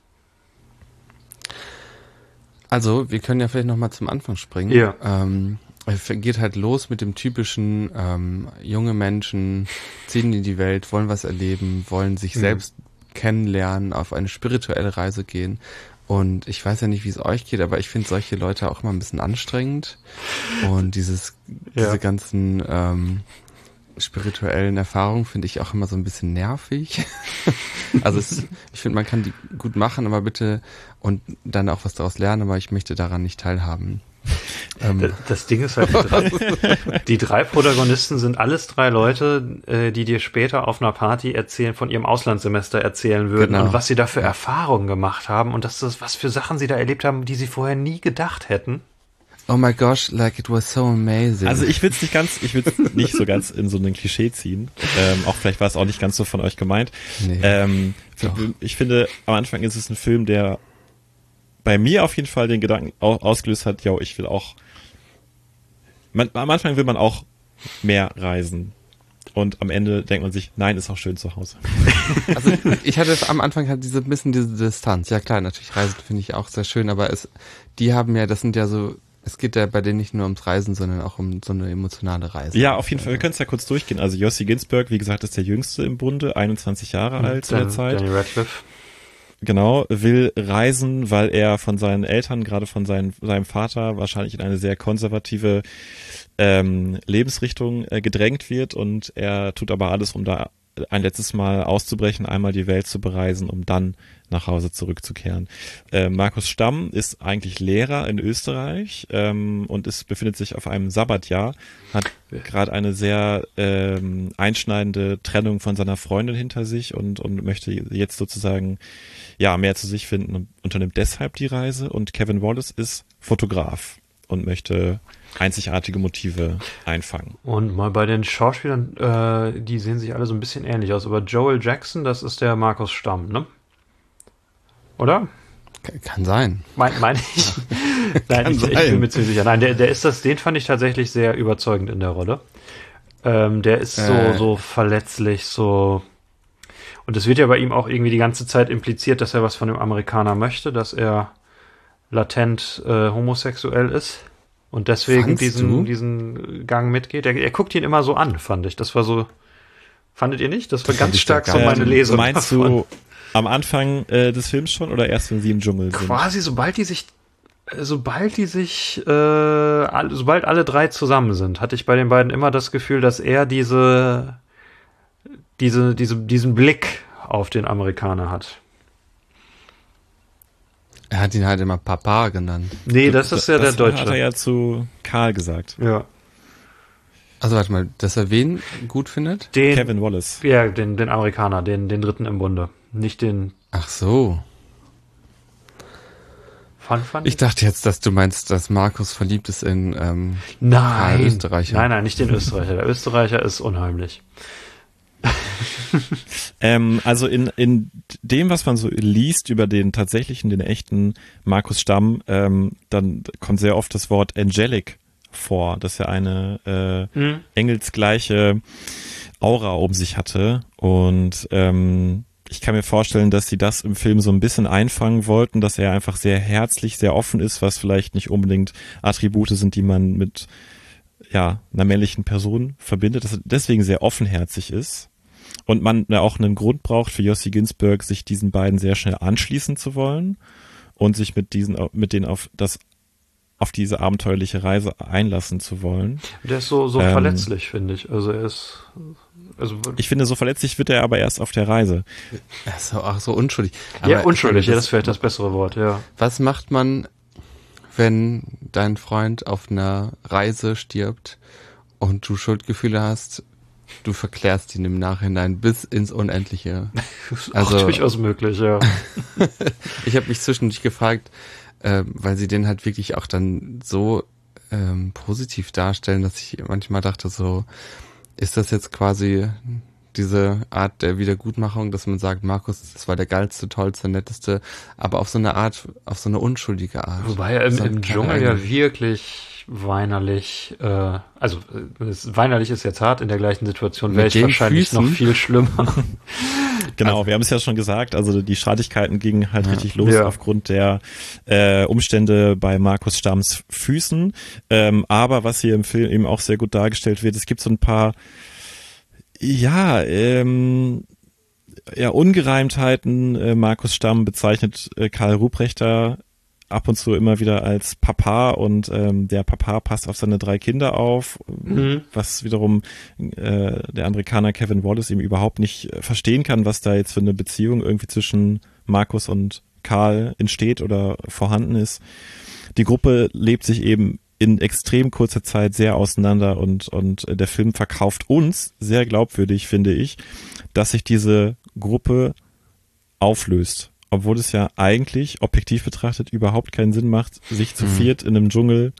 Also, wir können ja vielleicht nochmal zum Anfang springen. Ja. Ähm, es geht halt los mit dem typischen, ähm, junge Menschen ziehen in die Welt, wollen was erleben, wollen sich Mhm. selbst kennenlernen, auf eine spirituelle Reise gehen. Und ich weiß ja nicht, wie es euch geht, aber ich finde solche Leute auch immer ein bisschen anstrengend. Und dieses, Ja. diese ganzen ähm, spirituellen Erfahrungen finde ich auch immer so ein bisschen nervig. Also es, ich finde, man kann die gut machen, aber bitte und dann auch was daraus lernen, aber ich möchte daran nicht teilhaben. Ähm, Das, das Ding ist halt, die drei, die drei Protagonisten sind alles drei Leute, äh, die dir später auf einer Party erzählen, von ihrem Auslandssemester erzählen würden Genau. und was sie da für Erfahrungen gemacht haben und dass das, was für Sachen sie da erlebt haben, die sie vorher nie gedacht hätten. oh my gosh, like it was so amazing. Also ich will es nicht ganz, ich will es nicht so ganz in so einen Klischee ziehen. Ähm, auch vielleicht war es auch nicht ganz so von euch gemeint. Nee. Ähm, Doch. ich finde, am Anfang ist es ein Film, der bei mir auf jeden Fall den Gedanken au- ausgelöst hat, ja, ich will auch, man, am Anfang will man auch mehr reisen. Und am Ende denkt man sich, nein, ist auch schön zu Hause. Also ich hatte am Anfang halt diese bisschen diese Distanz. Ja klar, natürlich Reisen finde ich auch sehr schön, aber es, die haben ja, das sind ja so, es geht ja bei denen nicht nur ums Reisen, sondern auch um so eine emotionale Reise. Ja, auf jeden Fall, wir können es ja kurz durchgehen. Also Yossi Ginsberg, wie gesagt, ist der Jüngste im Bunde, einundzwanzig Jahre alt zu der Dan- Zeit. Daniel Radcliffe. Genau, will reisen, weil er von seinen Eltern, gerade von seinen, seinem Vater, wahrscheinlich in eine sehr konservative ähm, Lebensrichtung äh, gedrängt wird und er tut aber alles, um da ein letztes Mal auszubrechen, einmal die Welt zu bereisen, um dann nach Hause zurückzukehren. Äh, Markus Stamm ist eigentlich Lehrer in Österreich ähm, und ist, befindet sich auf einem Sabbatjahr, hat gerade eine sehr ähm, einschneidende Trennung von seiner Freundin hinter sich und, und möchte jetzt sozusagen ja mehr zu sich finden und unternimmt deshalb die Reise. Und Kevin Wallace ist Fotograf und möchte einzigartige Motive einfangen. Und mal bei den Schauspielern, äh, die sehen sich alle so ein bisschen ähnlich aus. Aber Joel Jackson, das ist der Markus Stamm, ne? Oder? K- Kann sein. Mein, meine ich? Nein, Kann ich, ich sein. bin mir ziemlich sicher. Nein, der, der ist das, den fand ich tatsächlich sehr überzeugend in der Rolle. Ähm, der ist so, Äh. so verletzlich, so. Und es wird ja bei ihm auch irgendwie die ganze Zeit impliziert, dass er was von dem Amerikaner möchte, dass er latent äh, homosexuell ist und deswegen Fandst diesen, du? diesen Gang mitgeht. Er, er guckt ihn immer so an, fand ich. Das war so. Fandet ihr nicht? Das war Das ganz fand ich stark da so gar meine nicht. Lesung. Meinst davon. du am Anfang äh, des Films schon oder erst, wenn sie im Dschungel sind? Quasi, sobald die sich, äh, sobald die sich, äh, alle, sobald alle drei zusammen sind, hatte ich bei den beiden immer das Gefühl, dass er diese, diese, diese, diesen Blick auf den Amerikaner hat. Er hat ihn halt immer Papa genannt. Nee, das ist ja der das hat er Deutsche. ja zu Karl gesagt. Ja. Also warte mal, dass er wen gut findet? Den, Kevin Wallace. ja, den, den Amerikaner, den, den dritten im Bunde. Nicht den Ach so. fand, fand Ich dachte jetzt, dass du meinst, dass Markus verliebt ist in ähm, nein, Karl Österreicher. Nein, nein, nicht den Österreicher. Der Österreicher ist unheimlich. ähm, also in, in dem, was man so liest über den tatsächlichen, den echten Markus Stamm, ähm, dann kommt sehr oft das Wort angelic vor, dass er eine äh, mhm. engelsgleiche Aura um sich hatte. Und ähm, ich kann mir vorstellen, dass sie das im Film so ein bisschen einfangen wollten, dass er einfach sehr herzlich, sehr offen ist, was vielleicht nicht unbedingt Attribute sind, die man mit ja einer männlichen Person verbindet, dass er deswegen sehr offenherzig ist. Und man ja auch einen Grund braucht für Yossi Ginsberg, sich diesen beiden sehr schnell anschließen zu wollen und sich mit diesen, mit denen auf das, auf diese abenteuerliche Reise einlassen zu wollen. Der ist so, so ähm, verletzlich, finde ich. Also er ist, also. Ich finde, so verletzlich wird er aber erst auf der Reise. Ach so, ach so unschuldig. Aber ja, unschuldig, ja, das ist vielleicht das bessere Wort, ja. Was macht man, wenn dein Freund auf einer Reise stirbt und du Schuldgefühle hast? Du verklärst ihn im Nachhinein bis ins Unendliche. Das ist also, auch durchaus möglich, ja. Ich habe mich zwischendurch gefragt, äh, weil sie den halt wirklich auch dann so ähm, positiv darstellen, dass ich manchmal dachte so, ist das jetzt quasi diese Art der Wiedergutmachung, dass man sagt, Markus, das war der geilste, tollste, netteste, aber auf so eine Art, auf so eine unschuldige Art. Wobei er im, im Dschungel ja wirklich weinerlich, äh, also es, weinerlich ist jetzt hart, in der gleichen Situation wäre ich wahrscheinlich Füßen. noch viel schlimmer. Genau, also, wir haben es ja schon gesagt, also die Streitigkeiten gingen halt ja, richtig los ja. aufgrund der äh, Umstände bei Markus Stamms Füßen. Ähm, aber was hier im Film eben auch sehr gut dargestellt wird, es gibt so ein paar ja, ähm, ja Ungereimtheiten. Äh, Markus Stamm bezeichnet äh, Karl Ruprechter ab und zu immer wieder als Papa und ähm, der Papa passt auf seine drei Kinder auf, mhm. was wiederum äh, der Amerikaner Kevin Wallace eben überhaupt nicht äh, verstehen kann, was da jetzt für eine Beziehung irgendwie zwischen Markus und Karl entsteht oder vorhanden ist. Die Gruppe lebt sich eben in extrem kurzer Zeit sehr auseinander und und der Film verkauft uns sehr glaubwürdig, finde ich, dass sich diese Gruppe auflöst. Obwohl es ja eigentlich, objektiv betrachtet, überhaupt keinen Sinn macht, sich zu mhm. viert in einem Dschungel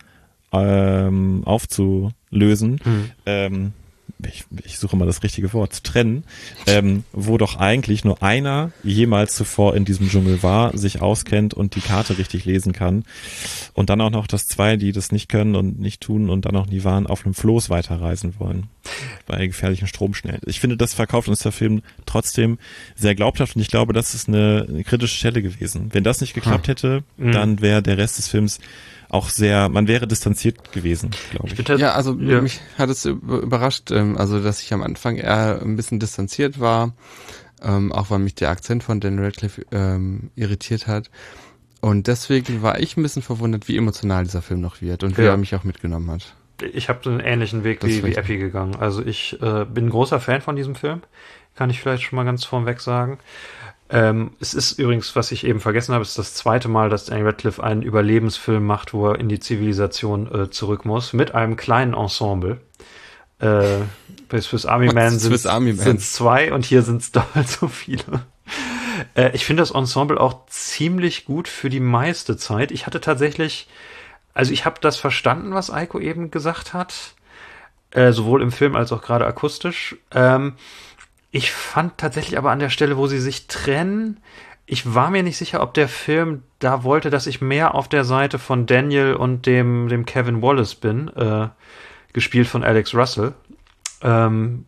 ähm, aufzulösen. Mhm. Ähm, ich, ich suche mal das richtige Wort, zu trennen, ähm, wo doch eigentlich nur einer jemals zuvor in diesem Dschungel war, sich auskennt und die Karte richtig lesen kann. Und dann auch noch, dass zwei, die das nicht können und nicht tun und dann auch nie waren, auf einem Floß weiterreisen wollen. Bei gefährlichen Stromschnellen. Ich finde, das verkauft uns der Film trotzdem sehr glaubhaft und ich glaube, das ist eine, eine kritische Stelle gewesen. Wenn das nicht geklappt hätte, mhm. dann wäre der Rest des Films auch sehr, man wäre distanziert gewesen, glaube ich. ich. Ja, also ja. mich hat es überrascht, also dass ich am Anfang eher ein bisschen distanziert war, ähm, auch weil mich der Akzent von Daniel Radcliffe ähm, irritiert hat. Und deswegen war ich ein bisschen verwundert, wie emotional dieser Film noch wird und wie ja. er mich auch mitgenommen hat. Ich habe einen ähnlichen Weg wie, wie Epi gegangen. Also ich äh, bin ein großer Fan von diesem Film, kann ich vielleicht schon mal ganz vorweg sagen. Ähm, es ist übrigens, was ich eben vergessen habe, ist das zweite Mal, dass Daniel Radcliffe einen Überlebensfilm macht, wo er in die Zivilisation äh, zurück muss, mit einem kleinen Ensemble. Äh, bei Swiss Army Man sind es zwei und hier sind es doppelt so viele. Äh, ich finde das Ensemble auch ziemlich gut für die meiste Zeit. Ich hatte tatsächlich, also ich habe das verstanden, was Eiko eben gesagt hat, äh, sowohl im Film als auch gerade akustisch. Ähm, Ich fand tatsächlich aber an der Stelle, wo sie sich trennen, ich war mir nicht sicher, ob der Film da wollte, dass ich mehr auf der Seite von Daniel und dem, dem Kevin Wallace bin, äh, gespielt von Alex Russell. Ähm,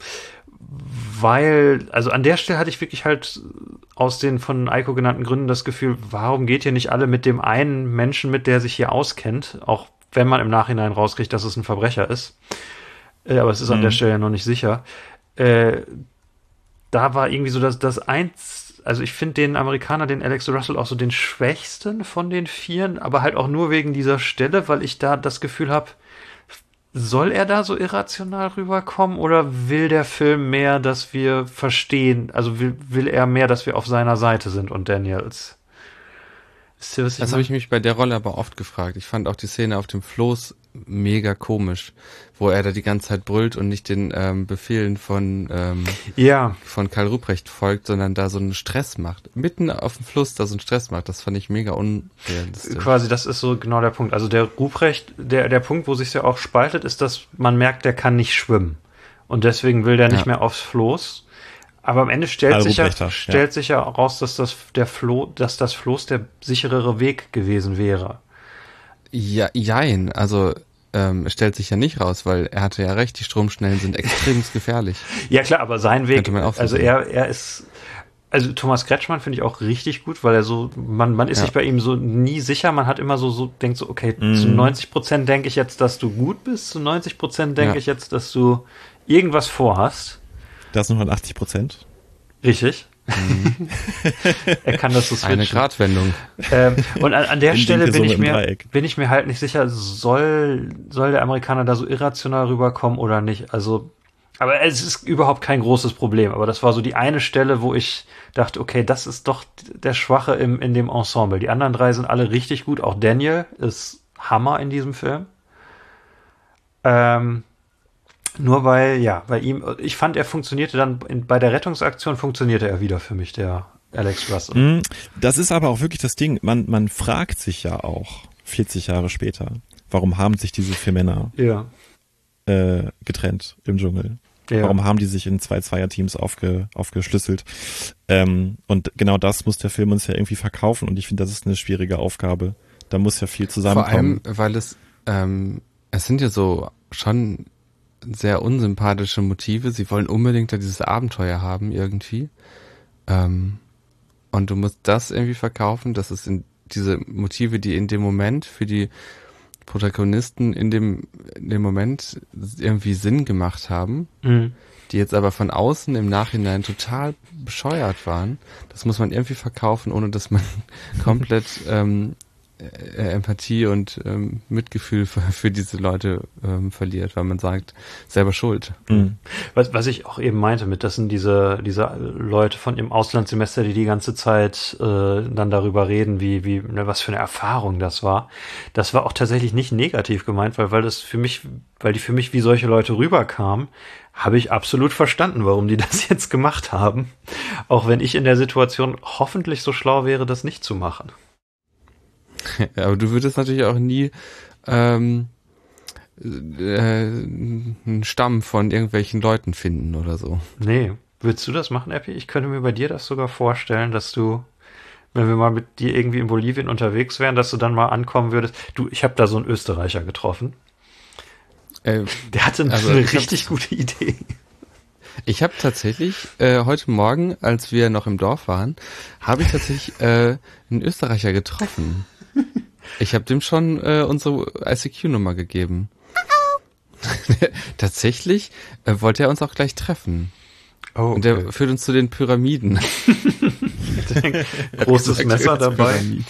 weil, also an der Stelle hatte ich wirklich halt aus den von Eiko genannten Gründen das Gefühl, warum geht ihr nicht alle mit dem einen Menschen mit, der sich hier auskennt, auch wenn man im Nachhinein rauskriegt, dass es ein Verbrecher ist. Äh, aber es ist mhm. an der Stelle ja noch nicht sicher. Äh, Da war irgendwie so das, das eins, also ich finde den Amerikaner, den Alex Russell, auch so den schwächsten von den Vieren, aber halt auch nur wegen dieser Stelle, weil ich da das Gefühl habe, soll er da so irrational rüberkommen oder will der Film mehr, dass wir verstehen, also will, will er mehr, dass wir auf seiner Seite sind und Daniels? Das habe ich mich bei der Rolle aber oft gefragt. Ich fand auch die Szene auf dem Floß mega komisch, wo er da die ganze Zeit brüllt und nicht den ähm, Befehlen von ähm, Ja, von Karl Ruprecht folgt, sondern da so einen Stress macht. Mitten auf dem Fluss da so einen Stress macht. Das fand ich mega unrealistisch. quasi, das ist so genau der Punkt. Also der Ruprecht, der, der Punkt, wo sich ja auch spaltet, ist, dass man merkt, der kann nicht schwimmen. Und deswegen will der nicht Ja. mehr aufs Floß. Aber am Ende stellt Karl sich ja, Ruprechter, stellt ja. sich ja raus, dass das der Floh, dass das Floß der sicherere Weg gewesen wäre. Ja, jein. Also ähm, es stellt sich ja nicht raus, weil er hatte ja recht, die Stromschnellen sind extrem gefährlich. Ja klar, aber sein Weg, Könnte man auch so also sehen. er, er ist, also Thomas Kretschmann finde ich auch richtig gut, weil er so, man, man ist Ja. sich bei ihm so nie sicher, man hat immer so, so denkt so, okay, zu neunzig Prozent denke ich jetzt, dass du gut bist, zu neunzig Prozent denke Ja. ich jetzt, dass du irgendwas vorhast. Das sind hundertachtzig Prozent. Richtig. Er kann das so switchen. Eine Gratwendung. Ähm, und an, an der In Stelle linke bin ich Summe im mir Dreieck. bin ich mir halt nicht sicher, soll soll der Amerikaner da so irrational rüberkommen oder nicht. Also, aber es ist überhaupt kein großes Problem. Aber das war so die eine Stelle, wo ich dachte, okay, das ist doch der Schwache im in dem Ensemble. Die anderen drei sind alle richtig gut. Auch Daniel ist Hammer in diesem Film. Ähm, nur weil, ja, bei ihm, ich fand, er funktionierte dann in, bei der Rettungsaktion funktionierte er wieder für mich, der Alex Russell. Mhm. Das ist aber auch wirklich das Ding. Man, man fragt sich ja auch vierzig Jahre später, warum haben sich diese vier Männer Ja. äh, getrennt im Dschungel? Ja. Warum haben die sich in zwei Zweierteams aufge, aufgeschlüsselt? Ähm, und genau das muss der Film uns ja irgendwie verkaufen. Und ich finde, das ist eine schwierige Aufgabe. Da muss ja viel Vor zusammenkommen. allem, weil es, ähm, es sind ja so schon sehr unsympathische Motive. Sie wollen unbedingt da dieses Abenteuer haben irgendwie. Ähm, und du musst das irgendwie verkaufen. Das ist in diese Motive, die in dem Moment für die Protagonisten in dem, in dem Moment irgendwie Sinn gemacht haben, Mhm. die jetzt aber von außen im Nachhinein total bescheuert waren. Das muss man irgendwie verkaufen, ohne dass man komplett ähm, äh, Empathie und ähm, Mitgefühl für, für diese Leute ähm, verliert, weil man sagt, selber schuld. Mhm. Was, was ich auch eben meinte mit, das sind diese, diese Leute von im Auslandssemester, die die ganze Zeit äh, dann darüber reden, wie, wie, ne, was für eine Erfahrung das war. Das war auch tatsächlich nicht negativ gemeint, weil, weil das für mich, weil die für mich wie solche Leute rüberkamen, habe ich absolut verstanden, warum die das jetzt gemacht haben. Auch wenn ich in der Situation hoffentlich so schlau wäre, das nicht zu machen. Ja, aber du würdest natürlich auch nie ähm, äh, einen Stamm von irgendwelchen Leuten finden oder so. Nee. Würdest du das machen, Epi? Ich könnte mir bei dir das sogar vorstellen, dass du, wenn wir mal mit dir irgendwie in Bolivien unterwegs wären, dass du dann mal ankommen würdest. Du, ich habe da so einen Österreicher getroffen. Äh, Der hatte Also, eine ich hab- richtig gute Idee. Ich habe tatsächlich äh, heute Morgen, als wir noch im Dorf waren, habe ich tatsächlich äh, einen Österreicher getroffen. Ich habe dem schon äh, unsere I C Q-Nummer gegeben. Tatsächlich äh, wollte er uns auch gleich treffen. Oh, Und der führt uns zu den Pyramiden. großes Gesagt, Messer als dabei. Pyramiden.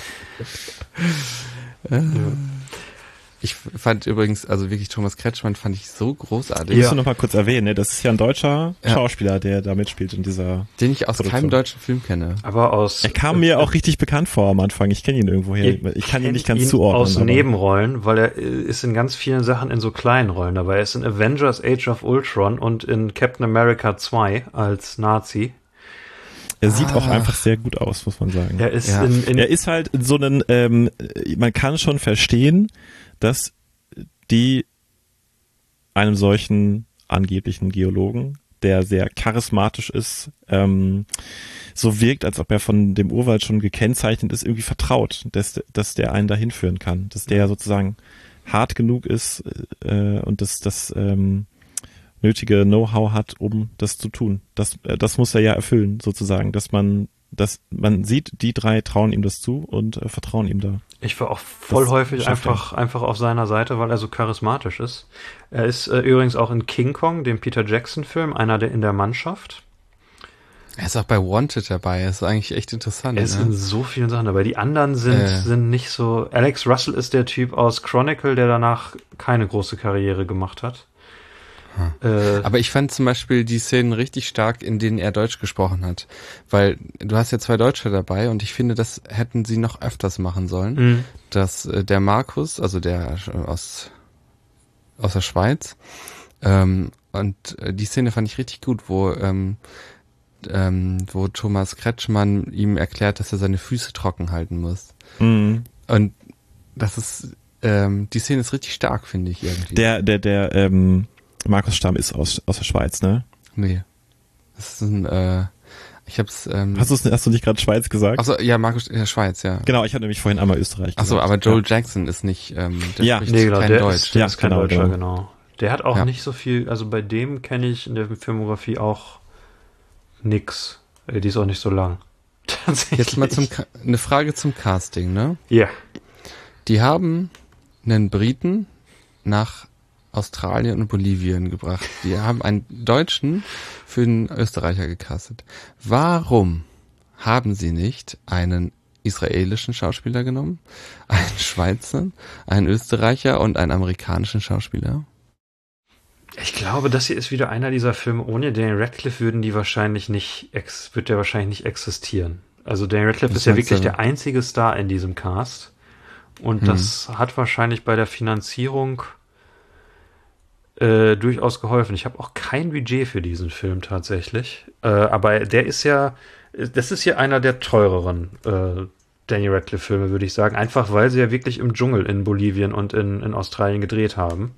Ich fand übrigens, also wirklich Thomas Kretschmann fand ich so großartig, Ich muss nur noch mal kurz erwähnen, ne? Das ist ja ein deutscher Ja. Schauspieler, der da mitspielt in dieser. den ich aus Produktion. keinem deutschen Film kenne. Aber aus Er kam mir auch richtig bekannt vor am Anfang. Ich kenne ihn irgendwoher. Ich kann ihn nicht ganz zuordnen. aus aber- Nebenrollen, weil er äh, ist in ganz vielen Sachen in so kleinen Rollen dabei. Er ist in Avengers Age of Ultron und in Captain America zwei als Nazi. Er sieht Ah. auch einfach sehr gut aus, muss man sagen. Er ist Ja. in, in Er ist halt so ein, ähm, man kann schon verstehen, dass die einem solchen angeblichen Geologen, der sehr charismatisch ist, ähm, so wirkt, als ob er von dem Urwald schon gekennzeichnet ist, irgendwie vertraut, dass, dass der einen dahin führen kann, dass der sozusagen hart genug ist äh, und dass das ähm, nötige Know-how hat, um das zu tun. Das, äh, das muss er ja erfüllen, sozusagen, dass man, dass man sieht, die drei trauen ihm das zu und äh, vertrauen ihm da. Ich war auch voll Das häufig schafft einfach, einfach auf seiner Seite, weil er so charismatisch ist. Er ist äh, übrigens auch in King Kong, dem Peter Jackson-Film, einer der in der Mannschaft. Er ist auch bei Wanted dabei, das ist eigentlich echt interessant. Er ist ne? in so vielen Sachen dabei. Die anderen sind, Äh. sind nicht so. Alex Russell ist der Typ aus Chronicle, der danach keine große Karriere gemacht hat. Äh, Aber ich fand zum Beispiel die Szenen richtig stark, in denen er Deutsch gesprochen hat. Weil du hast ja zwei Deutsche dabei und ich finde, das hätten sie noch öfters machen sollen. mh. Dass äh, der Markus, also der äh, aus aus der Schweiz. Ähm, und äh, die Szene fand ich richtig gut, wo ähm, ähm, wo Thomas Kretschmann ihm erklärt, dass er seine Füße trocken halten muss. Mhm. Und das ist ähm, die Szene ist richtig stark, finde ich irgendwie. Der, der, der ähm, Markus Stamm ist aus, aus der Schweiz, ne? Nee. Das ist ein, äh, ich hab's, ähm, Hast, du's, hast du nicht gerade Schweiz gesagt? Achso, ja, Markus, ja, Schweiz, ja. Genau, ich hatte nämlich vorhin einmal Österreich gesagt. Achso, aber Joel Jackson ist nicht, ähm, der Ja. spricht Nee, genau, kein der Deutsch. ist, der Ja, ist kein genau, Deutscher, genau. genau. Der hat auch Ja. nicht so viel, also bei dem kenne ich in der Filmografie auch nix. Äh, Die ist auch nicht so lang. Tatsächlich. Jetzt mal zum, Ka- eine Frage zum Casting, ne? Ja. Die haben einen Briten nach Australien und Bolivien gebracht. Die haben einen Deutschen für einen Österreicher gecastet. Warum haben sie nicht einen israelischen Schauspieler genommen, einen Schweizer, einen Österreicher und einen amerikanischen Schauspieler? Ich glaube, das hier ist wieder einer dieser Filme. Ohne Daniel Radcliffe würden die wahrscheinlich nicht, ex wird der wahrscheinlich nicht existieren. Also Daniel Radcliffe Was ist ja meinst wirklich du? der einzige Star in diesem Cast. Und Hm. das hat wahrscheinlich bei der Finanzierung äh, durchaus geholfen. Ich habe auch kein Budget für diesen Film tatsächlich. Äh, aber der ist ja, das ist ja einer der teureren äh, Daniel Radcliffe-Filme, würde ich sagen. Einfach weil sie ja wirklich im Dschungel in Bolivien und in, in Australien gedreht haben.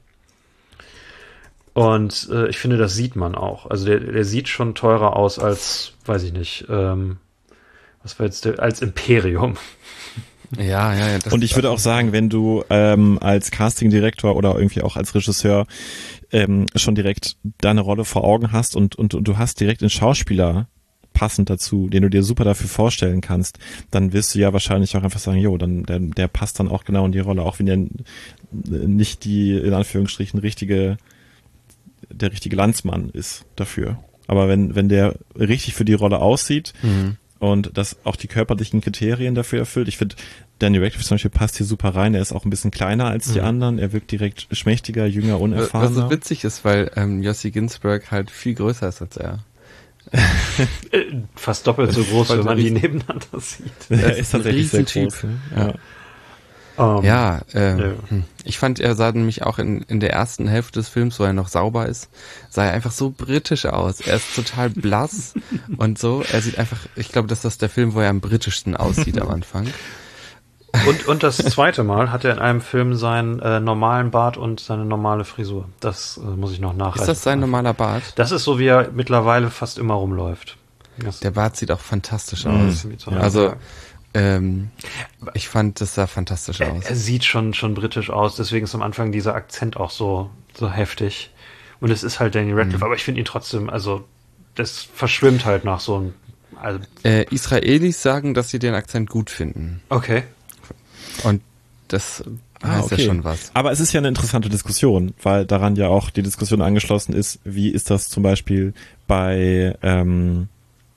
Und äh, ich finde, das sieht man auch. Also der, der sieht schon teurer aus als, weiß ich nicht, ähm, was war jetzt der, als Imperium. Ja, ja, ja. Das Und ich würde auch sagen, wenn du ähm, als Castingdirektor oder irgendwie auch als Regisseur ähm, schon direkt deine Rolle vor Augen hast und, und, und du hast direkt einen Schauspieler passend dazu, den du dir super dafür vorstellen kannst, dann wirst du ja wahrscheinlich auch einfach sagen, jo, dann der, der passt dann auch genau in die Rolle, auch wenn der nicht die, in Anführungsstrichen, richtige, der richtige Landsmann ist dafür. Aber wenn, wenn der richtig für die Rolle aussieht, Mhm. und das auch die körperlichen Kriterien dafür erfüllt. Ich finde, Daniel Radcliffe zum Beispiel passt hier super rein. Er ist auch ein bisschen kleiner als die Mhm. anderen. Er wirkt direkt schmächtiger, jünger, Was unerfahrener. so witzig ist, weil ähm, Jossi Ginsberg halt viel größer ist als er. Äh, Fast doppelt so groß, Voll wenn man der die Riesen- nebeneinander sieht. er ist ist ein tatsächlich sehr Riesentyp. groß. Ne? Ja. Ja. Ähm, Ja, äh, Ja. hm. ich fand, er sah nämlich auch in, in der ersten Hälfte des Films, wo er noch sauber ist, sah er einfach so britisch aus. Er ist total blass und so. Er sieht einfach, ich glaube, dass das der Film, wo er am britischsten aussieht am Anfang. Und, und das zweite Mal hat er in einem Film seinen äh, normalen Bart und seine normale Frisur. Das äh, muss ich noch nachreichen. Ist das sein normaler Bart? Das ist so, wie er mittlerweile fast immer rumläuft. Das Der Bart sieht auch fantastisch Mhm. aus. sieht so Ja. aus, Also, ja. ähm, ich fand, das sah fantastisch Er, aus. er sieht schon, schon britisch aus, deswegen ist am Anfang dieser Akzent auch so, so heftig. Und es ist halt Daniel Radcliffe, Mhm. aber ich finde ihn trotzdem, also, das verschwimmt halt nach so einem, also, Äh, Israelis sagen, dass sie den Akzent gut finden. okay. Und das Ah, heißt okay. ja schon was. Aber es ist ja eine interessante Diskussion, weil daran ja auch die Diskussion angeschlossen ist, wie ist das zum Beispiel bei ähm,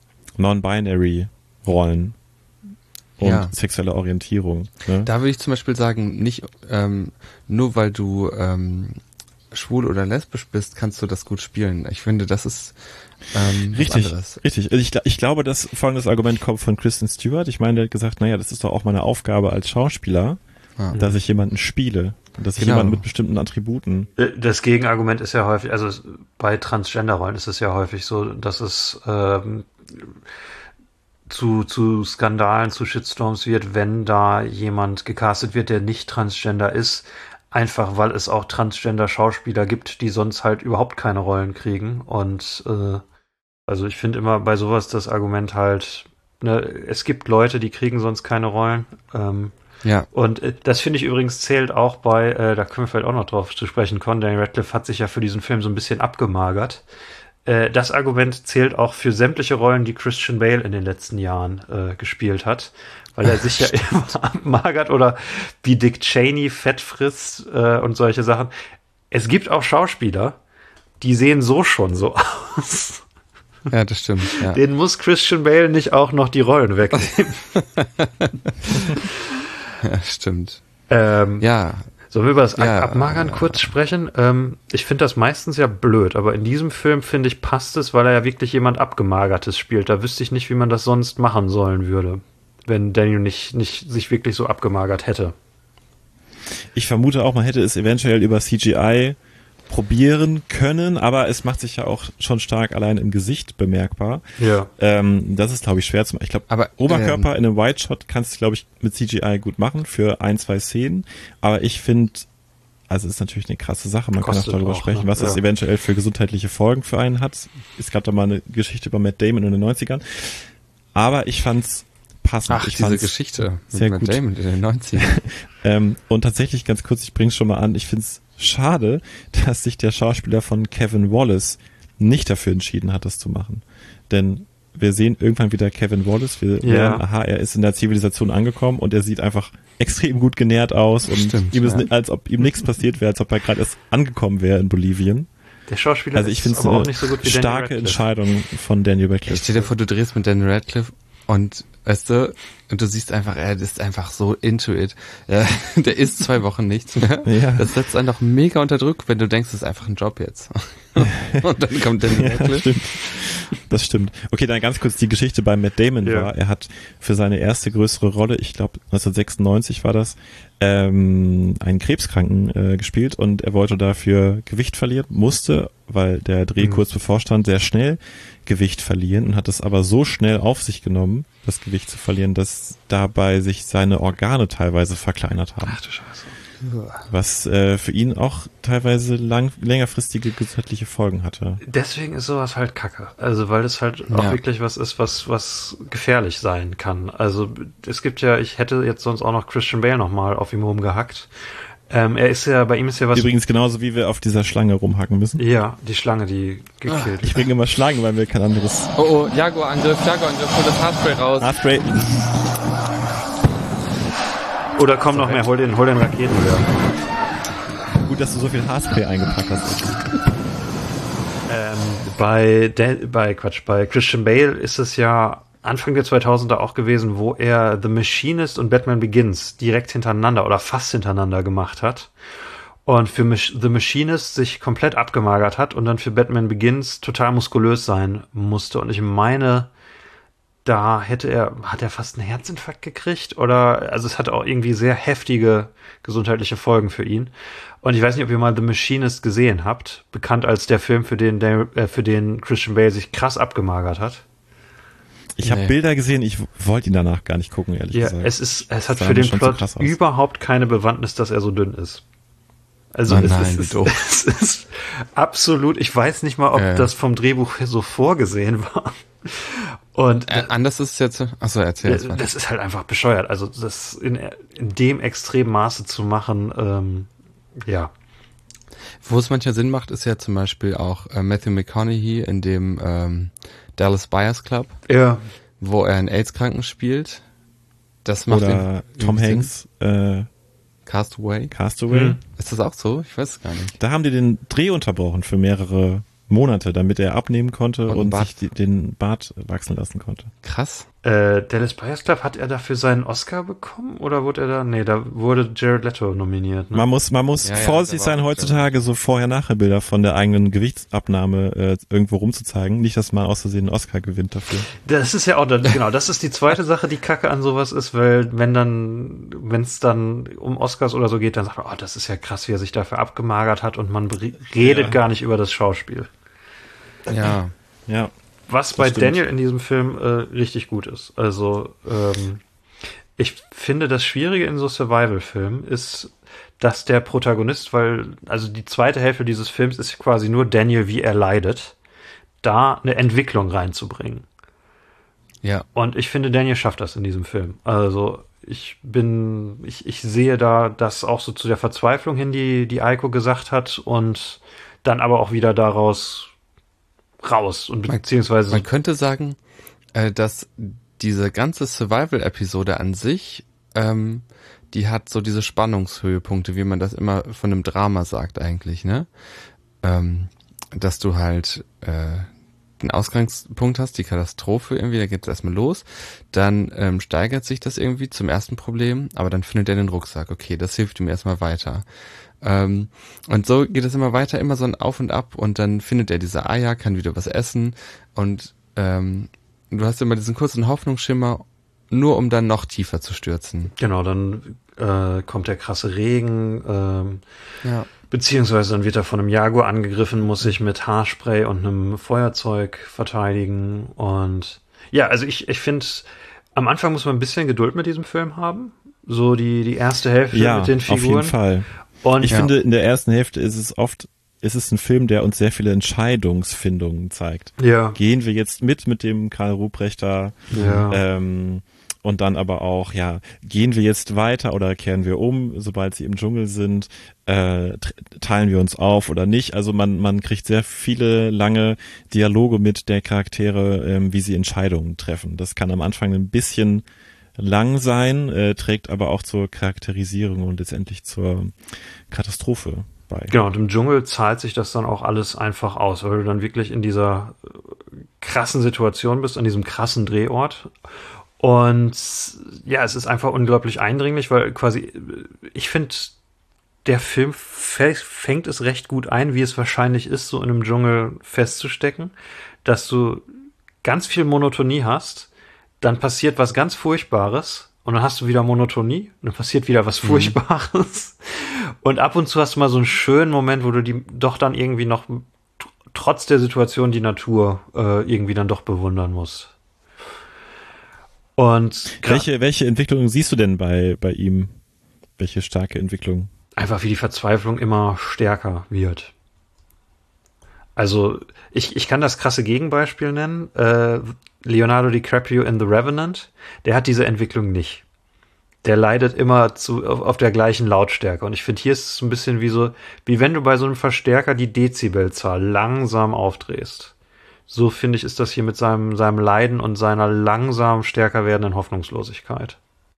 Non-Binary-Rollen und Ja. sexueller Orientierung. Ne? Da würde ich zum Beispiel sagen, nicht ähm, nur weil du ähm, schwul oder lesbisch bist, kannst du das gut spielen. Ich finde, das ist ähm, was Richtig, anderes. richtig. Ich, gl- ich glaube, dass folgendes Argument kommt von Kristen Stewart. Ich meine, der hat gesagt, naja, das ist doch auch meine Aufgabe als Schauspieler, Ja. dass ich jemanden spiele. Dass ich Genau. jemanden mit bestimmten Attributen. Äh, Das Gegenargument ist ja häufig, also es- bei Transgender-Rollen ist es ja häufig so, dass es ähm, zu, zu Skandalen, zu Shitstorms wird, wenn da jemand gecastet wird, der nicht Transgender ist, einfach weil es auch Transgender-Schauspieler gibt, die sonst halt überhaupt keine Rollen kriegen. Und äh, also ich finde immer bei sowas das Argument halt, ne, es gibt Leute, die kriegen sonst keine Rollen. Ähm, Ja, und äh, das finde ich übrigens zählt auch bei, äh, da können wir vielleicht auch noch drauf zu sprechen kommen, Daniel Radcliffe hat sich ja für diesen Film so ein bisschen abgemagert. Äh, das Argument zählt auch für sämtliche Rollen, die Christian Bale in den letzten Jahren äh, gespielt hat, weil er sich ja immer abmagert oder wie Dick Cheney Fett frisst äh, und solche Sachen. Es gibt auch Schauspieler, die sehen so schon so aus. ja, das stimmt. Ja. Denen muss Christian Bale nicht auch noch die Rollen wegnehmen. Ja, stimmt. ähm, Ja, Sollen wir über das Ja, Abmagern äh, kurz sprechen? Ähm, ich finde das meistens ja blöd, aber in diesem Film, finde ich, passt es, weil er ja wirklich jemand Abgemagertes spielt. Da wüsste ich nicht, wie man das sonst machen sollen würde, wenn Daniel nicht, nicht sich wirklich so abgemagert hätte. Ich vermute auch, man hätte es eventuell über C G I probieren können, aber es macht sich ja auch schon stark allein im Gesicht bemerkbar. Ja. Ähm, das ist, glaube ich, schwer zu machen. Ich glaube, Oberkörper ähm, in einem Wide Shot kannst du, glaube ich, mit C G I gut machen für ein, zwei Szenen, aber ich finde, also ist natürlich eine krasse Sache, man Kostet kann auch darüber auch, sprechen, ne? was ja. das eventuell für gesundheitliche Folgen für einen hat. Es gab da mal eine Geschichte über Matt Damon in den neunzigern, aber ich fand's passend. Ach, ich diese Geschichte sehr mit gut. Matt Damon in den neunzigern. ähm, und tatsächlich, ganz kurz, ich bring's schon mal an, ich find's schade, dass sich der Schauspieler von Kevin Wallace nicht dafür entschieden hat, das zu machen. Denn wir sehen irgendwann wieder Kevin Wallace, wir ja. lernen, aha, er ist in der Zivilisation angekommen und er sieht einfach extrem gut genährt aus und Stimmt, ihm ist, ja. als ob ihm nichts passiert wäre, als ob er gerade erst angekommen wäre in Bolivien. Der Schauspieler also ich ist aber auch nicht so gut wie starke Entscheidung von Daniel Radcliffe. Ich stell dir vor, du drehst mit Daniel Radcliffe und weißt du, und du siehst einfach, er ist einfach so into it. Ja, der isst zwei Wochen nichts mehr. Ja. Das setzt einen doch mega unter Druck, wenn du denkst, das ist einfach ein Job jetzt. Und dann kommt Daniel Radcliffe. Ja, stimmt. Das stimmt. Okay, dann ganz kurz die Geschichte bei Matt Damon ja. war, er hat für seine erste größere Rolle, ich glaube neunzehnhundertsechsundneunzig war das, ähm, einen Krebskranken äh, gespielt und er wollte dafür Gewicht verlieren, musste, weil der Dreh mhm. kurz bevorstand, sehr schnell Gewicht verlieren und hat es aber so schnell auf sich genommen, das Gewicht zu verlieren, dass dabei sich seine Organe teilweise verkleinert haben. Ach du Scheiße. Was äh, für ihn auch teilweise lang, längerfristige gesundheitliche Folgen hatte. Deswegen ist sowas halt Kacke. Also weil es halt ja. auch wirklich was ist, was was gefährlich sein kann. Also es gibt ja, ich hätte jetzt sonst auch noch Christian Bale nochmal auf ihm rumgehackt. Ähm, er ist ja, bei ihm ist ja was... Übrigens genauso, wie wir auf dieser Schlange rumhacken müssen. Ja, die Schlange, die gekillt. Ich bringe immer Schlangen, weil wir kein anderes... Oh, oh, Jaguar-Angriff, Jaguar-Angriff, hol das Haarspray raus. Haarspray. Oder komm noch mehr, hol den, hol den Raketenwerfer. Gut, dass du so viel Haarspray eingepackt hast. Ähm, bei, De- bei, Quatsch, bei Christian Bale ist es ja Anfang der zweitausender auch gewesen, wo er The Machinist und Batman Begins direkt hintereinander oder fast hintereinander gemacht hat. Und für Mach- The Machinist sich komplett abgemagert hat und dann für Batman Begins total muskulös sein musste. Und ich meine, da hätte er, hat er fast einen Herzinfarkt gekriegt oder, also es hatte auch irgendwie sehr heftige gesundheitliche Folgen für ihn. Und ich weiß nicht, ob ihr mal The Machinist gesehen habt, bekannt als der Film, für den, der, äh, für den Christian Bale sich krass abgemagert hat. Ich habe Nee. Bilder gesehen, ich wollte ihn danach gar nicht gucken, ehrlich Ja, gesagt. es ist, es hat sah für mir den schon zu Plot krass aus. überhaupt keine Bewandtnis, dass er so dünn ist. Also Oh es, nein, ist, wie es, doof. es ist absolut, ich weiß nicht mal, ob Äh. das vom Drehbuch so vorgesehen war. Und Äh, anders ist es jetzt, achso, erzähl das, jetzt mal. das ist halt einfach bescheuert. Also das in, in dem extremen Maße zu machen, ähm, ja. Wo es manchmal Sinn macht, ist ja zum Beispiel auch äh, Matthew McConaughey in dem ähm, Dallas Buyers Club, Ja. wo er einen AIDS-Kranken spielt. Das macht Oder den- Tom Sinn. Hanks, äh, Castaway. Castaway. Hm. Ist das auch so? Ich weiß es gar nicht. Da haben die den Dreh unterbrochen für mehrere Monate, damit er abnehmen konnte Und und, einen Bart. sich die, den Bart wachsen lassen konnte. Krass. Äh, Dallas Buyers Club, hat er dafür seinen Oscar bekommen oder wurde er da? Nee, da wurde Jared Leto nominiert. Ne? Man muss, man muss Ja, ja, vorsichtig da war sein, auch heutzutage so Vorher-Nachher-Bilder von der eigenen Gewichtsabnahme äh, irgendwo rumzuzeigen. Nicht, dass man aus Versehen einen Oscar gewinnt dafür. Das ist ja auch, das, genau, das ist die zweite Sache, die Kacke an sowas ist, weil wenn dann, wenn es dann um Oscars oder so geht, dann sagt man, oh, das ist ja krass, wie er sich dafür abgemagert hat und man bre- redet Ja. gar nicht über das Schauspiel. Ja. Ja. Was bei stimmt. Daniel in diesem Film äh, richtig gut ist. Also ähm, ich finde, das Schwierige in so Survival-Filmen ist, dass der Protagonist, weil, also die zweite Hälfte dieses Films ist quasi nur Daniel, wie er leidet, da eine Entwicklung reinzubringen. Ja. Und ich finde, Daniel schafft das in diesem Film. Also ich bin, ich, ich sehe da das auch so zu der Verzweiflung hin, die, die Eiko gesagt hat und dann aber auch wieder daraus raus und beziehungsweise Man könnte sagen, äh, dass diese ganze Survival-Episode an sich, ähm, die hat so diese Spannungshöhepunkte, wie man das immer von einem Drama sagt eigentlich, ne? Ähm, dass du halt äh, den Ausgangspunkt hast, die Katastrophe irgendwie, da geht es erstmal los, dann ähm, steigert sich das irgendwie zum ersten Problem, aber dann findet er den Rucksack, okay, das hilft ihm erstmal weiter. Ähm, und so geht es immer weiter, immer so ein Auf und Ab und dann findet er diese Eier, kann wieder was essen und ähm, du hast immer diesen kurzen Hoffnungsschimmer, nur um dann noch tiefer zu stürzen. genau, dann äh, kommt der krasse Regen, ähm, Ja. Beziehungsweise dann wird er von einem Jaguar angegriffen, muss sich mit Haarspray und einem Feuerzeug verteidigen. Und ja, also ich, ich finde, am Anfang muss man ein bisschen Geduld mit diesem Film haben. So die, die erste Hälfte ja, mit den Figuren. Auf jeden Fall. Und ich ja. finde, in der ersten Hälfte ist es oft, ist es ein Film, der uns sehr viele Entscheidungsfindungen zeigt. Ja. Gehen wir jetzt mit mit dem Karl Ruprechter? Ja. Ähm, und dann aber auch, ja, gehen wir jetzt weiter oder kehren wir um, sobald sie im Dschungel sind? Äh, teilen wir uns auf oder nicht? Also man man kriegt sehr viele lange Dialoge mit der Charaktere, ähm, wie sie Entscheidungen treffen. Das kann am Anfang ein bisschen lang sein, äh, trägt aber auch zur Charakterisierung und letztendlich zur Katastrophe bei. Genau, und im Dschungel zahlt sich das dann auch alles einfach aus, weil du dann wirklich in dieser krassen Situation bist, an diesem krassen Drehort. Und ja, es ist einfach unglaublich eindringlich, weil quasi, ich finde, der Film fängt es recht gut ein, wie es wahrscheinlich ist, so in einem Dschungel festzustecken, dass du ganz viel Monotonie hast, dann passiert was ganz Furchtbares und dann hast du wieder Monotonie und dann passiert wieder was Furchtbares. Mhm. Und ab und zu hast du mal so einen schönen Moment, wo du die doch dann irgendwie noch trotz der Situation die Natur äh, irgendwie dann doch bewundern musst. Und welche, welche Entwicklung siehst du denn bei, bei ihm? Welche starke Entwicklung? Einfach wie die Verzweiflung immer stärker wird. Also ich, ich kann das krasse Gegenbeispiel nennen. Äh, Leonardo DiCaprio in The Revenant, der hat diese Entwicklung nicht. Der leidet immer zu, auf, auf der gleichen Lautstärke. Und ich finde, hier ist es ein bisschen wie so, wie wenn du bei so einem Verstärker die Dezibelzahl langsam aufdrehst. So finde ich, ist das hier mit seinem, seinem Leiden und seiner langsam stärker werdenden Hoffnungslosigkeit.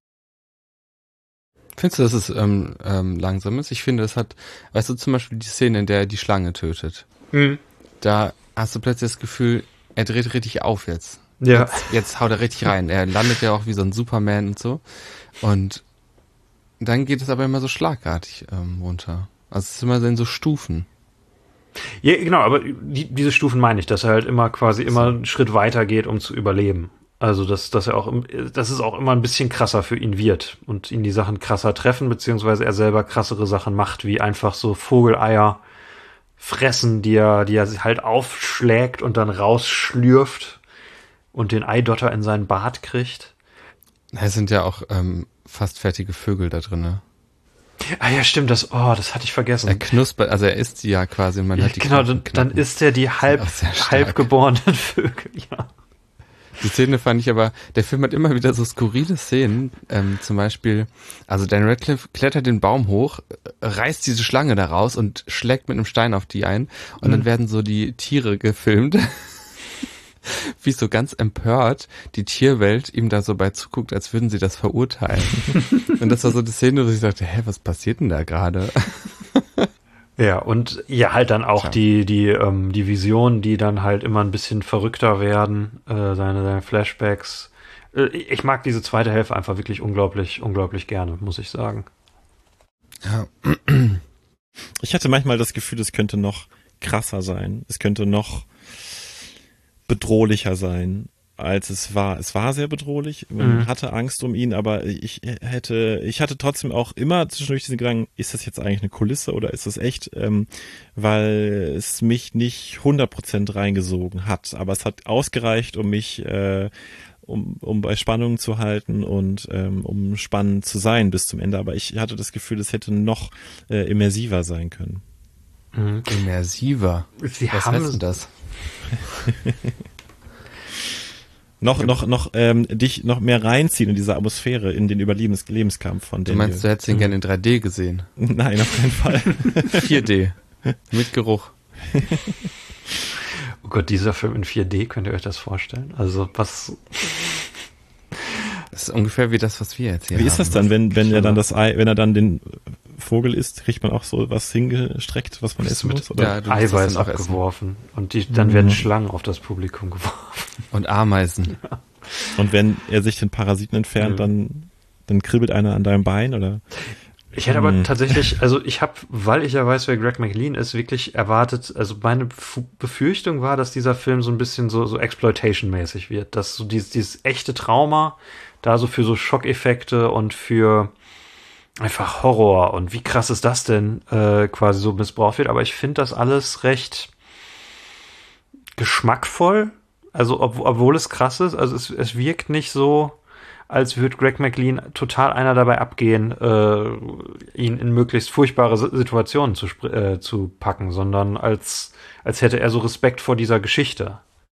Findest du, dass es ähm, ähm, langsam ist? Ich finde, es hat, weißt du, zum Beispiel die Szene, in der er die Schlange tötet. Mhm. Da hast du plötzlich das Gefühl, er dreht richtig auf jetzt. Ja. Jetzt, jetzt haut er richtig rein. Er landet ja auch wie so ein Superman und so. Und dann geht es aber immer so schlagartig ähm, runter. Also es ist immer so in so Stufen. Ja, genau, aber die, diese Stufen meine ich, dass er halt immer quasi immer einen Schritt weiter geht, um zu überleben. Also, dass, dass er auch, dass es auch immer ein bisschen krasser für ihn wird und ihn die Sachen krasser treffen, beziehungsweise er selber krassere Sachen macht, wie einfach so Vogeleier fressen, die er, die er halt aufschlägt und dann rausschlürft und den Eidotter in seinen Bart kriegt. Es sind ja auch ähm, fast fertige Vögel da drin, ne? Ah ja, stimmt, das, oh, das hatte ich vergessen. Er knuspert, also er isst die ja quasi, man ja, hat die genau, dann, dann isst er die halb, halbgeborenen Vögel, ja. Die Szene fand ich aber, der Film hat immer wieder so skurrile Szenen, ähm, zum Beispiel, also Dan Radcliffe klettert den Baum hoch, reißt diese Schlange da raus und schlägt mit einem Stein auf die ein und mhm. dann werden so die Tiere gefilmt, wie so ganz empört die Tierwelt ihm da so bei zuguckt, als würden sie das verurteilen. Und das war so die Szene, wo ich dachte, hä, was passiert denn da gerade? Ja, und ja, halt dann auch ja. die die ähm, die Visionen, die dann halt immer ein bisschen verrückter werden, äh, seine, seine Flashbacks. Äh, ich mag diese zweite Hälfte einfach wirklich unglaublich, unglaublich gerne, muss ich sagen. Ja. Ich hatte manchmal das Gefühl, es könnte noch krasser sein. Es könnte noch bedrohlicher sein, als es war. Es war sehr bedrohlich. Man mhm. hatte Angst um ihn, aber ich hätte, ich hatte trotzdem auch immer zwischendurch diesen Gedanken, ist das jetzt eigentlich eine Kulisse oder ist das echt? Ähm, weil es mich nicht hundert Prozent reingesogen hat. Aber es hat ausgereicht, um mich, äh, um, um bei Spannung zu halten und ähm, um spannend zu sein bis zum Ende. Aber ich hatte das Gefühl, es hätte noch äh, immersiver sein können. Mhm. Immersiver? Sie Was haben heißt denn das? noch, noch, noch, ähm, dich noch mehr reinziehen in diese Atmosphäre, in den Überlebens- Lebenskampf von Daniel. Du meinst, du hättest ihn mhm. gerne in drei D gesehen? Nein, auf keinen Fall. vier D. Mit Geruch. Oh Gott, dieser Film in vier D, könnt ihr euch das vorstellen? Also, was... Das ist ungefähr wie das, was wir jetzt hier Wie haben. ist das dann, wenn, wenn er dann das Ei, wenn er dann den Vogel isst, kriegt man auch so was hingestreckt, was man essen mit, muss? Oder? Ja, Eiweiß abgeworfen. Essen. Und die, dann mhm. werden Schlangen auf das Publikum geworfen. Und Ameisen. Ja. Und wenn er sich den Parasiten entfernt, mhm. dann, dann kribbelt einer an deinem Bein, oder? Ich hätte aber tatsächlich, also ich habe, weil ich ja weiß, wer Greg McLean ist, wirklich erwartet, also meine F- Befürchtung war, dass dieser Film so ein bisschen so, so Exploitation-mäßig wird, dass so dieses, dieses echte Trauma da so für so Schockeffekte und für einfach Horror und wie krass ist das denn äh, quasi so missbraucht wird. Aber ich finde das alles recht geschmackvoll. Also ob, obwohl es krass ist, also es, es wirkt nicht so, als würde Greg McLean total einer dabei abgehen, äh, ihn in möglichst furchtbare Situationen zu, äh, zu packen, sondern als, als hätte er so Respekt vor dieser Geschichte.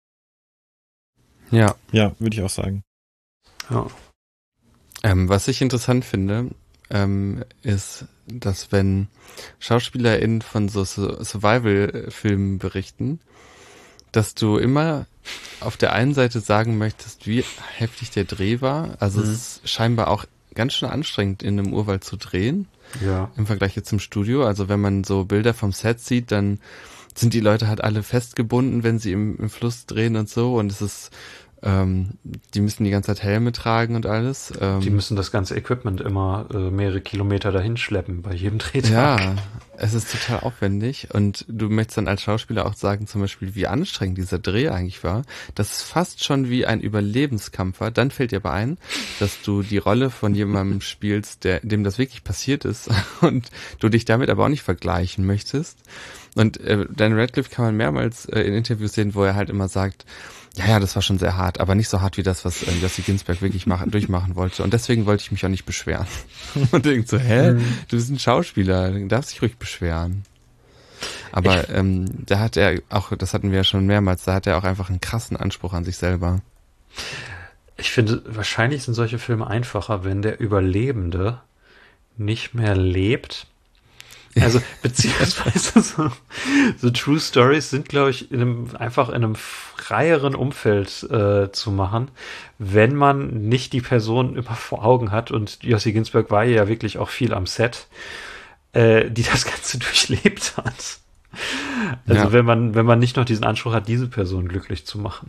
Ja. Ja, würde ich auch sagen. Ja. Ähm, was ich interessant finde, ähm, ist, dass wenn SchauspielerInnen von so, so Survival-Filmen berichten, dass du immer auf der einen Seite sagen möchtest, wie heftig der Dreh war. Also mhm. es ist scheinbar auch ganz schön anstrengend, in einem Urwald zu drehen. Ja. Im Vergleich jetzt zum Studio. Also wenn man so Bilder vom Set sieht, dann sind die Leute halt alle festgebunden, wenn sie im, im Fluss drehen und so. Und es ist, ähm, die müssen die ganze Zeit Helme tragen und alles. Ähm, die müssen das ganze Equipment immer äh, mehrere Kilometer dahin schleppen bei jedem Drehtag. Ja, es ist total aufwendig. Und du möchtest dann als Schauspieler auch sagen, zum Beispiel, wie anstrengend dieser Dreh eigentlich war. Das ist fast schon wie ein Überlebenskampf war. Dann fällt dir aber ein, dass du die Rolle von jemandem spielst, der, dem das wirklich passiert ist und du dich damit aber auch nicht vergleichen möchtest. Und äh, Daniel Radcliffe kann man mehrmals äh, in Interviews sehen, wo er halt immer sagt, ja, ja, das war schon sehr hart, aber nicht so hart wie das, was äh, Jossi Ginsberg wirklich machen, durchmachen wollte. Und deswegen wollte ich mich auch nicht beschweren. Und denk so, hä, mhm. du bist ein Schauspieler, du darfst dich ruhig beschweren. Aber ich, ähm, da hat er auch, das hatten wir ja schon mehrmals, da hat er auch einfach einen krassen Anspruch an sich selber. Ich finde, wahrscheinlich sind solche Filme einfacher, wenn der Überlebende nicht mehr lebt. Also, beziehungsweise so, so True Stories sind, glaube ich, in einem, einfach in einem freieren Umfeld äh, zu machen, wenn man nicht die Person immer vor Augen hat. Und Jossi Ginsberg war ja wirklich auch viel am Set, äh, die das Ganze durchlebt hat. Also, ja. wenn man, wenn man nicht noch diesen Anspruch hat, diese Person glücklich zu machen.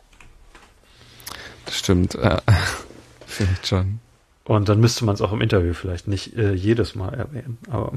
Das stimmt, äh, vielleicht schon. Und dann müsste man es auch im Interview vielleicht nicht äh, jedes Mal erwähnen, aber...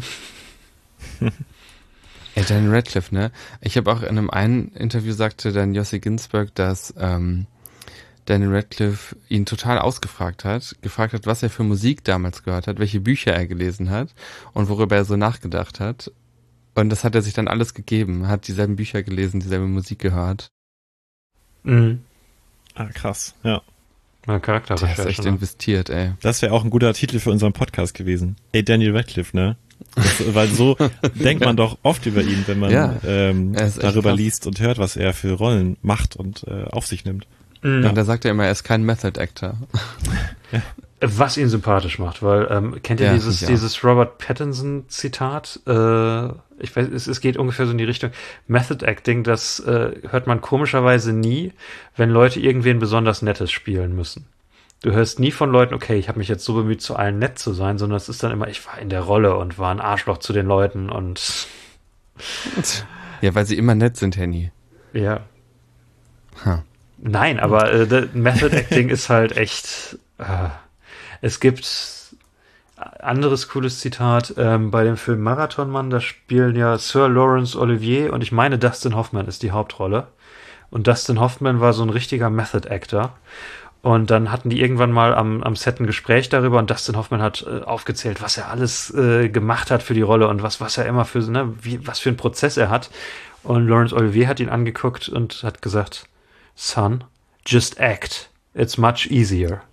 Ey, Daniel Radcliffe, ne? Ich habe auch in einem einen Interview sagte dann Jossi Ginsberg, dass ähm, Daniel Radcliffe ihn total ausgefragt hat, gefragt hat, was er für Musik damals gehört hat, welche Bücher er gelesen hat und worüber er so nachgedacht hat. Und das hat er sich dann alles gegeben, hat dieselben Bücher gelesen, dieselbe Musik gehört. Mhm. Ah, krass, ja. Ja, Charakterrecherche. Der ist echt investiert, ey. Das wäre auch ein guter Titel für unseren Podcast gewesen. Ey, Daniel Radcliffe, ne? Das, weil so denkt man doch oft über ihn, wenn man ja, ähm, darüber liest und hört, was er für Rollen macht und äh, auf sich nimmt. Mhm. Ja. Und da sagt er immer, er ist kein Method Actor. Ja. Was ihn sympathisch macht, weil, ähm, kennt ihr ja, dieses, dieses Robert Pattinson Zitat? Äh, ich weiß, es, es geht ungefähr so in die Richtung Method Acting, das äh, hört man komischerweise nie, wenn Leute irgendwen besonders Nettes spielen müssen. Du hörst nie von Leuten, okay, ich habe mich jetzt so bemüht, zu allen nett zu sein, sondern es ist dann immer, ich war in der Rolle und war ein Arschloch zu den Leuten und... Ja, weil sie immer nett sind, Henny. Ja. Huh. Nein, aber äh, Method Acting ist halt echt... Äh, es gibt anderes cooles Zitat ähm, bei dem Film Marathonmann, da spielen ja Sir Laurence Olivier und ich meine Dustin Hoffman ist die Hauptrolle. Und Dustin Hoffman war so ein richtiger Method Actor. Und dann hatten die irgendwann mal am, am Set ein Gespräch darüber und Dustin Hoffman hat äh, aufgezählt, was er alles äh, gemacht hat für die Rolle und was, was er immer für, ne, wie, was für einen Prozess er hat. Und Laurence Olivier hat ihn angeguckt und hat gesagt, Son, just act. It's much easier.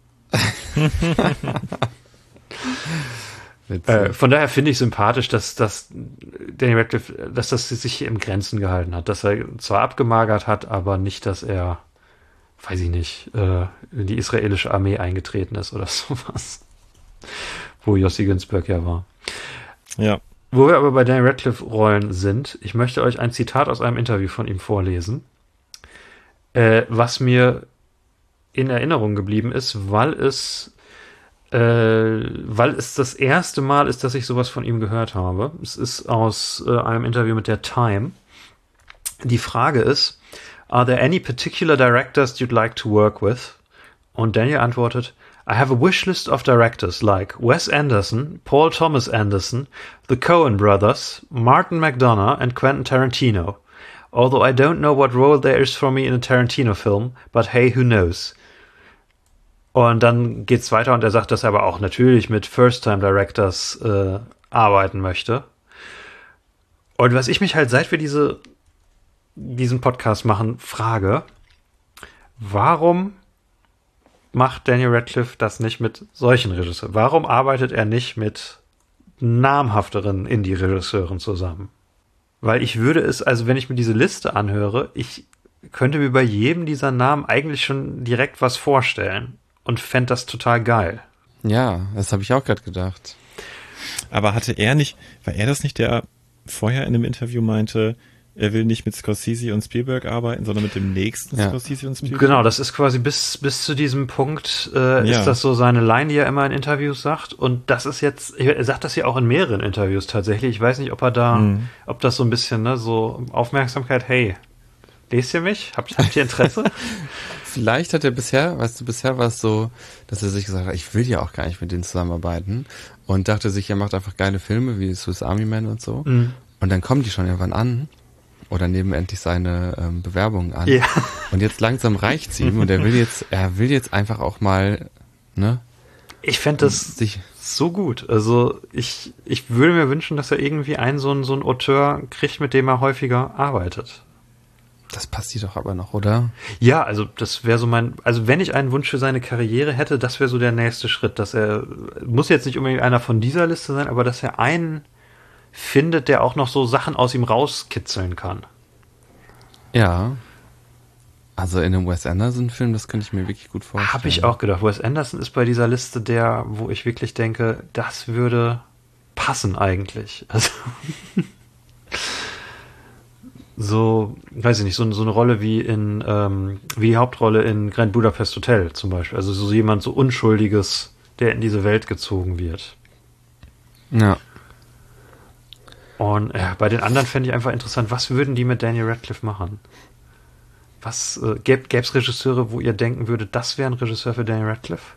äh, von daher finde ich sympathisch, dass, dass Daniel Radcliffe, dass das sich im Grenzen gehalten hat, dass er zwar abgemagert hat, aber nicht, dass er weiß ich nicht, äh, in die israelische Armee eingetreten ist oder sowas. Wo Jossi Ginsberg ja war. Ja. Wo wir aber bei Daniel Radcliffe-Rollen sind, ich möchte euch ein Zitat aus einem Interview von ihm vorlesen, äh, was mir in Erinnerung geblieben ist, weil es äh, weil es das erste Mal ist, dass ich sowas von ihm gehört habe. Es ist aus äh, einem Interview mit der Time. Die Frage ist, are there any particular directors you'd like to work with? Und Daniel antwortet, I have a wish list of directors like Wes Anderson, Paul Thomas Anderson, the Coen brothers, Martin McDonagh and Quentin Tarantino. Although I don't know what role there is for me in a Tarantino film, but hey, who knows? Und dann geht's weiter und er sagt, dass er aber auch natürlich mit First-Time-Directors äh, arbeiten möchte. Und was ich mich halt, seit wir diese, diesen Podcast machen, frage, warum macht Daniel Radcliffe das nicht mit solchen Regisseuren? Warum arbeitet er nicht mit namhafteren Indie-Regisseuren zusammen? Weil ich würde es, also wenn ich mir diese Liste anhöre, ich könnte mir bei jedem dieser Namen eigentlich schon direkt was vorstellen und fände das total geil. Ja, das habe ich auch gerade gedacht. Aber hatte er nicht, war er das nicht, der vorher in einem Interview meinte, er will nicht mit Scorsese und Spielberg arbeiten, sondern mit dem nächsten ja. Scorsese und Spielberg? Genau, das ist quasi bis, bis zu diesem Punkt, äh, ja. ist das so seine Line, die er immer in Interviews sagt. Und das ist jetzt, er sagt das ja auch in mehreren Interviews tatsächlich. Ich weiß nicht, ob er da, mhm. ob das so ein bisschen, ne, so Aufmerksamkeit, hey, lest ihr mich? Habt, habt ihr Interesse? Vielleicht hat er bisher, weißt du, bisher war es so, dass er sich gesagt hat, ich will ja auch gar nicht mit denen zusammenarbeiten und dachte sich, er macht einfach geile Filme wie Swiss Army Man und so. Mhm. Und dann kommen die schon irgendwann an oder nehmen endlich seine ähm, Bewerbungen an. Ja. Und jetzt langsam reicht's ihm und er will jetzt, er will jetzt einfach auch mal, ne? Ich fände das sich so gut. Also ich, ich würde mir wünschen, dass er irgendwie einen so einen, so einen Auteur kriegt, mit dem er häufiger arbeitet. Das passiert doch aber noch, oder? Ja, also das wäre so mein, also wenn ich einen Wunsch für seine Karriere hätte, das wäre so der nächste Schritt, dass er, muss jetzt nicht unbedingt einer von dieser Liste sein, aber dass er einen findet, der auch noch so Sachen aus ihm rauskitzeln kann. Ja. Also in einem Wes Anderson-Film, das könnte ich mir wirklich gut vorstellen. Habe ich auch gedacht. Wes Anderson ist bei dieser Liste der, wo ich wirklich denke, das würde passen eigentlich. Also so, weiß ich nicht, so, so eine Rolle wie in, ähm, wie die Hauptrolle in Grand Budapest Hotel zum Beispiel. Also so jemand so Unschuldiges, der in diese Welt gezogen wird. Ja. Und äh, bei den anderen fände ich einfach interessant, was würden die mit Daniel Radcliffe machen? Was äh, gäbe es Regisseure, wo ihr denken würdet, das wäre ein Regisseur für Daniel Radcliffe?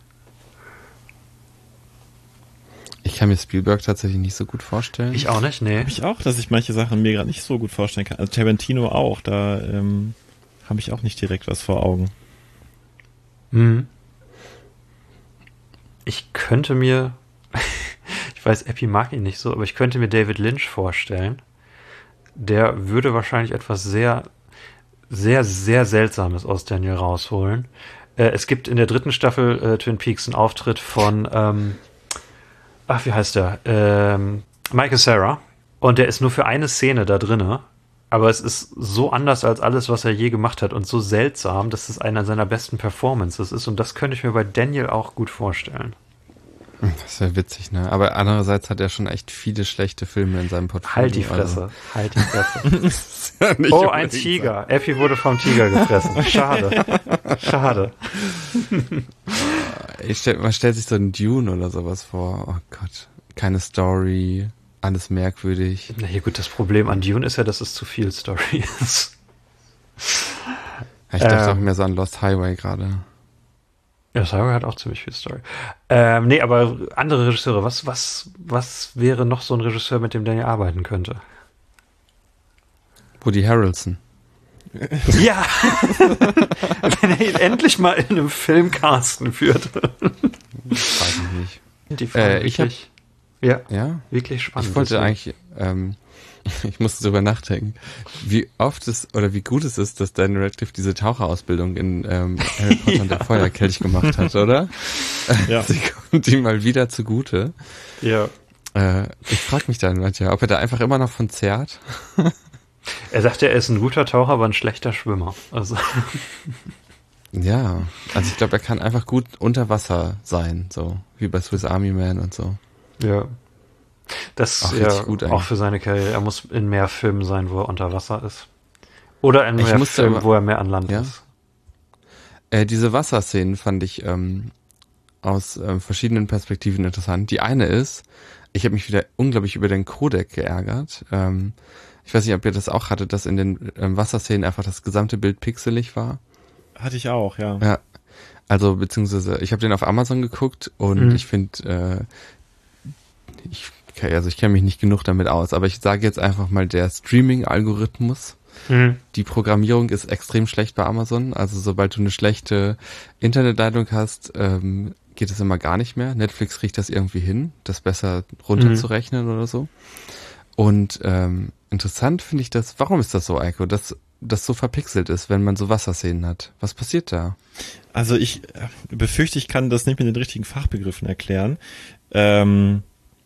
Ich kann mir Spielberg tatsächlich nicht so gut vorstellen. Ich auch nicht, nee. Hab ich auch, dass ich manche Sachen mir gerade nicht so gut vorstellen kann. Also Tarantino auch, da ähm, habe ich auch nicht direkt was vor Augen. Mhm. Ich könnte mir, ich weiß, Epi mag ihn nicht so, aber ich könnte mir David Lynch vorstellen. Der würde wahrscheinlich etwas sehr, sehr, sehr Seltsames aus Daniel rausholen. Äh, es gibt in der dritten Staffel äh, Twin Peaks einen Auftritt von ähm, ach, wie heißt der? Ähm, Michael Cera. Und der ist nur für eine Szene da drinne. Aber es ist so anders als alles, was er je gemacht hat und so seltsam, dass es einer seiner besten Performances ist. Und das könnte ich mir bei Daniel auch gut vorstellen. Das wäre witzig, ne? Aber andererseits hat er schon echt viele schlechte Filme in seinem Portfolio. Halt die Fresse. Also. Halt die Fresse. Ja nicht oh, ein Tiger. Sein. Effi wurde vom Tiger gefressen. Schade. Schade. Ich stell, man stellt sich so einen Dune oder sowas vor. Oh Gott. Keine Story. Alles merkwürdig. Na ja, gut, das Problem an Dune ist ja, dass es zu viel Story ist. Ja, ich dachte ähm, auch mehr so an Lost Highway gerade. Ja, Lost Highway hat auch ziemlich viel Story. Ähm, nee, aber andere Regisseure, was, was, was wäre noch so ein Regisseur, mit dem Daniel arbeiten könnte? Woody Harrelson. Ja! Wenn er ihn endlich mal in einem Film casten würde. Weiß ich nicht. Die Frage äh, ich hab, ja, ja, wirklich spannend. Ich wollte eigentlich, ähm, ich musste darüber nachdenken, wie oft es oder wie gut es ist, dass Daniel Radcliffe diese Taucherausbildung in ähm, Harry Potter ja. und der Feuerkelch gemacht hat, oder? Ja. Sie kommt ihm mal wieder zugute. Ja. Äh, ich frage mich dann manchmal, ob er da einfach immer noch von zehrt. Er sagt ja, er ist ein guter Taucher, aber ein schlechter Schwimmer. Also. Ja, also ich glaube, er kann einfach gut unter Wasser sein, so wie bei Swiss Army Man und so. Ja. Das Ach, ja gut auch für seine Karriere. Er muss in mehr Filmen sein, wo er unter Wasser ist. Oder in mehr Filmen, aber, wo er mehr an Land ja? ist. Äh, diese Wasserszenen fand ich ähm, aus äh, verschiedenen Perspektiven interessant. Die eine ist, ich habe mich wieder unglaublich über den Codec geärgert. Ähm, ich weiß nicht, ob ihr das auch hattet, dass in den ähm, Wasserszenen einfach das gesamte Bild pixelig war. Hatte ich auch, ja. Ja, also beziehungsweise ich habe den auf Amazon geguckt und mhm. ich finde, äh, ich, also ich kenne mich nicht genug damit aus, aber ich sage jetzt einfach mal, der Streaming-Algorithmus Mhm. Die Programmierung ist extrem schlecht bei Amazon. Also sobald du eine schlechte Internetleitung hast, ähm, geht es immer gar nicht mehr. Netflix kriegt das irgendwie hin, das besser runterzurechnen mhm. oder so. Und ähm, interessant finde ich das, warum ist das so, Eiko, dass das so verpixelt ist, wenn man so Wasserszenen hat? Was passiert da? Also ich befürchte, ich kann das nicht mit den richtigen Fachbegriffen erklären. Ähm,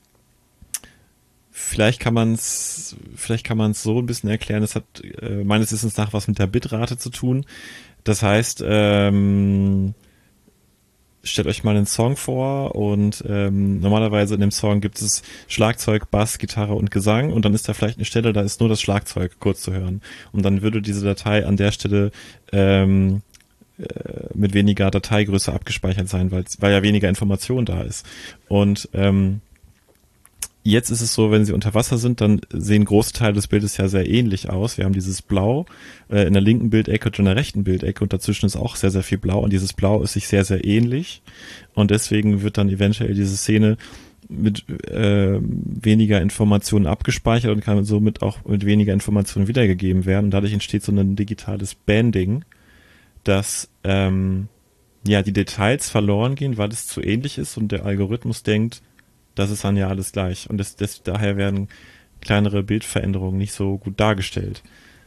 vielleicht kann man es, vielleicht kann man es so ein bisschen erklären. Das hat äh, meines Wissens nach was mit der Bitrate zu tun. Das heißt, ähm, stellt euch mal einen Song vor und ähm, normalerweise in dem Song gibt es Schlagzeug, Bass, Gitarre und Gesang und dann ist da vielleicht eine Stelle, da ist nur das Schlagzeug kurz zu hören und dann würde diese Datei an der Stelle ähm, äh, mit weniger Dateigröße abgespeichert sein, weil weil ja weniger Information da ist. Und ähm, jetzt ist es so, wenn sie unter Wasser sind, dann sehen große Teile des Bildes ja sehr ähnlich aus. Wir haben dieses Blau äh, in der linken Bildecke und in der rechten Bildecke und dazwischen ist auch sehr, sehr viel Blau und dieses Blau ist sich sehr, sehr ähnlich und deswegen wird dann eventuell diese Szene mit äh, weniger Informationen abgespeichert und kann somit auch mit weniger Informationen wiedergegeben werden und dadurch entsteht so ein digitales Banding, dass ähm, ja die Details verloren gehen, weil es zu ähnlich ist und der Algorithmus denkt, das ist dann ja alles gleich. Und das, das, daher werden kleinere Bildveränderungen nicht so gut dargestellt.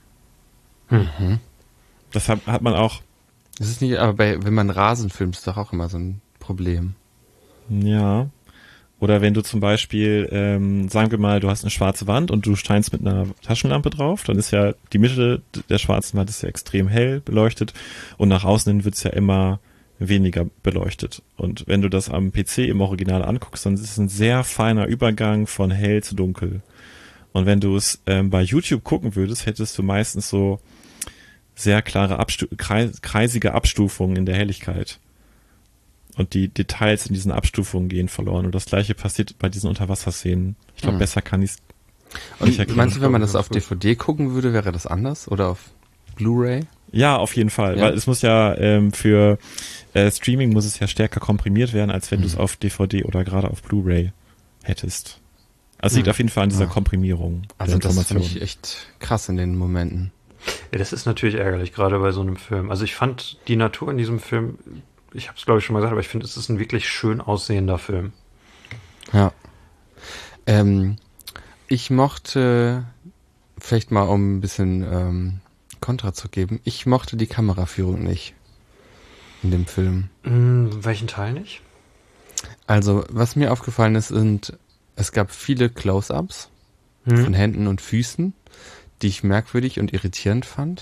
Mhm. Das hat, hat man auch. Das ist nicht, aber bei, wenn man Rasen filmt, ist doch auch immer so ein Problem. Ja. Oder wenn du zum Beispiel, ähm, sagen wir mal, du hast eine schwarze Wand und du scheinst mit einer Taschenlampe drauf, dann ist ja die Mitte der schwarzen Wand ist ja extrem hell beleuchtet und nach außen hin wird's ja immer weniger beleuchtet. Und wenn du das am P C im Original anguckst, dann ist es ein sehr feiner Übergang von hell zu dunkel. Und wenn du es ähm, bei YouTube gucken würdest, hättest du meistens so sehr klare Abstu- kreis- kreisige Abstufungen in der Helligkeit. Und die Details in diesen Abstufungen gehen verloren. Und das gleiche passiert bei diesen Unterwasserszenen. Ich glaube, mhm. besser kann ich es nicht erklären. Meinst du, wenn man das auf D V D gucken würde, wäre das anders? Oder auf Blu-ray? Ja, auf jeden Fall, ja. Weil es muss ja ähm, für äh, Streaming muss es ja stärker komprimiert werden, als wenn mhm. du es auf D V D oder gerade auf Blu-ray hättest. Also es liegt mhm. auf jeden Fall an dieser ja. Komprimierung also der das Information. finde ich echt krass in den Momenten. Ja, das ist natürlich ärgerlich, gerade bei so einem Film. Also ich fand die Natur in diesem Film, ich habe es glaube ich schon mal gesagt, aber ich finde, es ist ein wirklich schön aussehender Film. Ja. Ähm, ich mochte, vielleicht mal um ein bisschen ähm, Kontra zu geben, ich mochte die Kameraführung nicht in dem Film. Mm, welchen Teil nicht? Also, was mir aufgefallen ist, sind, es gab viele Close-Ups hm. von Händen und Füßen, die ich merkwürdig und irritierend fand.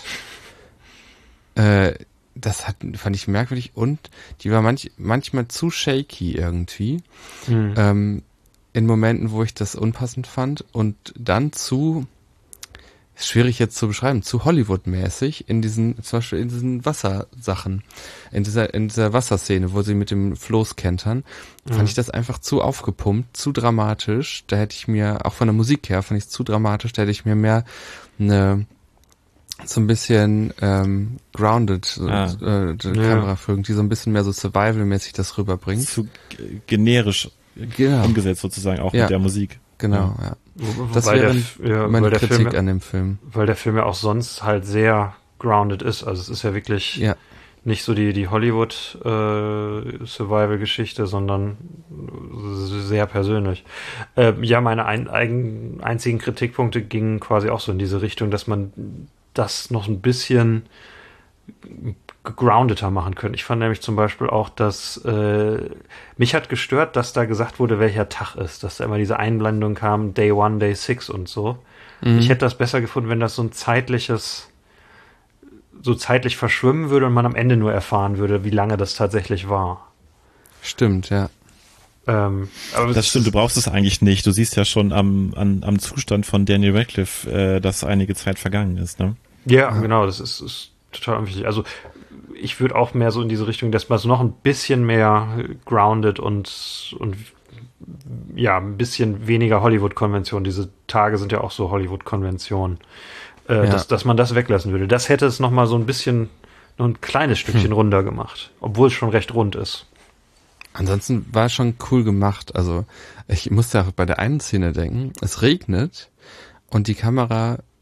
Äh, das hat, fand ich merkwürdig und die war manch, manchmal zu shaky irgendwie. Hm. Ähm, in Momenten, wo ich das unpassend fand und dann zu ist schwierig jetzt zu beschreiben, zu Hollywood-mäßig in diesen, zum Beispiel in diesen Wassersachen, in dieser, in dieser Wasserszene, wo sie mit dem Floß kentern, mhm. fand ich das einfach zu aufgepumpt, zu dramatisch. Da hätte ich mir, auch von der Musik her, fand ich es zu dramatisch, da hätte ich mir mehr eine, so ein bisschen ähm, grounded ah. äh, die ja. Kameraführung, die so ein bisschen mehr so Survival-mäßig das rüberbringt. Zu g- generisch genau. umgesetzt sozusagen, auch ja. mit der Musik. Genau, ja. Wo, das wäre der, ja, meine Kritik Film, an dem Film. Weil der Film ja auch sonst halt sehr grounded ist. Also es ist ja wirklich ja. nicht so die, die Hollywood-Survival-Geschichte, äh, sondern sehr persönlich. Äh, ja, meine ein, ein, einzigen Kritikpunkte gingen quasi auch so in diese Richtung, dass man das noch ein bisschen gegroundeter machen können. Ich fand nämlich zum Beispiel auch, dass äh, mich hat gestört, dass da gesagt wurde, welcher Tag ist, dass da immer diese Einblendung kam, Day One, Day Six und so. Mhm. Ich hätte das besser gefunden, wenn das so ein zeitliches, so zeitlich verschwimmen würde und man am Ende nur erfahren würde, wie lange das tatsächlich war. Stimmt, ja. Ähm, aber das stimmt, du brauchst es eigentlich nicht. Du siehst ja schon am, an, am Zustand von Daniel Radcliffe, äh, dass einige Zeit vergangen ist, ne? Ja, ja. genau, das ist, ist total unwichtig. Also ich würde auch mehr so in diese Richtung, dass man so noch ein bisschen mehr grounded und, und ja, ein bisschen weniger Hollywood-Konvention. Diese Tage sind ja auch so Hollywood-Konventionen. Äh, ja. dass, dass man das weglassen würde. Das hätte es noch mal so ein bisschen, noch ein kleines Stückchen hm. runder gemacht. Obwohl es schon recht rund ist. Ansonsten war es schon cool gemacht. Also ich musste auch bei der einen Szene denken, es regnet und die Kamera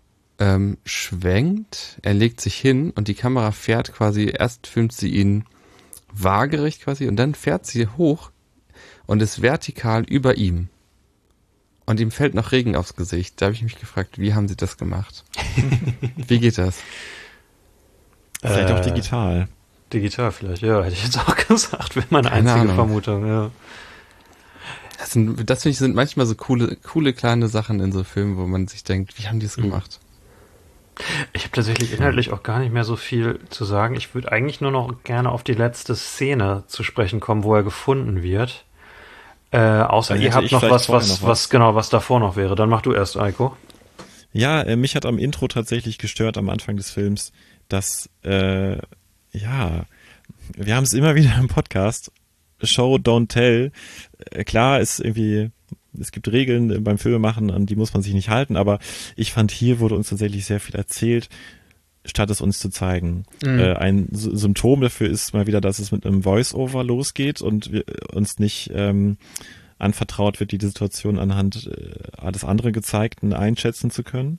ähm, schwenkt, er legt sich hin und die Kamera fährt quasi, erst filmt sie ihn waagerecht quasi und dann fährt sie hoch und ist vertikal über ihm. Und ihm fällt noch Regen aufs Gesicht. Da habe ich mich gefragt, wie haben sie das gemacht? Wie geht das? Vielleicht Äh, auch digital. Digital vielleicht, ja, hätte ich jetzt auch gesagt, wäre meine Keine einzige Ahnung. Vermutung, ja. Das, sind, das finde ich sind manchmal so coole, coole kleine Sachen in so Filmen, wo man sich denkt, wie haben die das gemacht? Ich habe tatsächlich inhaltlich auch gar nicht mehr so viel zu sagen. Ich würde eigentlich nur noch gerne auf die letzte Szene zu sprechen kommen, wo er gefunden wird. Äh, außer Dann ihr hätte habt ich noch vielleicht was, vorher was, noch was, was. genau, was davor noch wäre. Dann mach du erst, Eiko. Ja, äh, mich hat am Intro tatsächlich gestört am Anfang des Films, dass, äh, ja, wir haben es immer wieder im Podcast, Show, don't tell. Äh, klar ist irgendwie, es gibt Regeln beim Filmemachen, an die muss man sich nicht halten, aber ich fand, hier wurde uns tatsächlich sehr viel erzählt, statt es uns zu zeigen. Mhm. Äh, ein S- Symptom dafür ist mal wieder, dass es mit einem Voice-Over losgeht und wir uns nicht ähm, anvertraut wird, die Situation anhand äh, alles andere Gezeigten einschätzen zu können.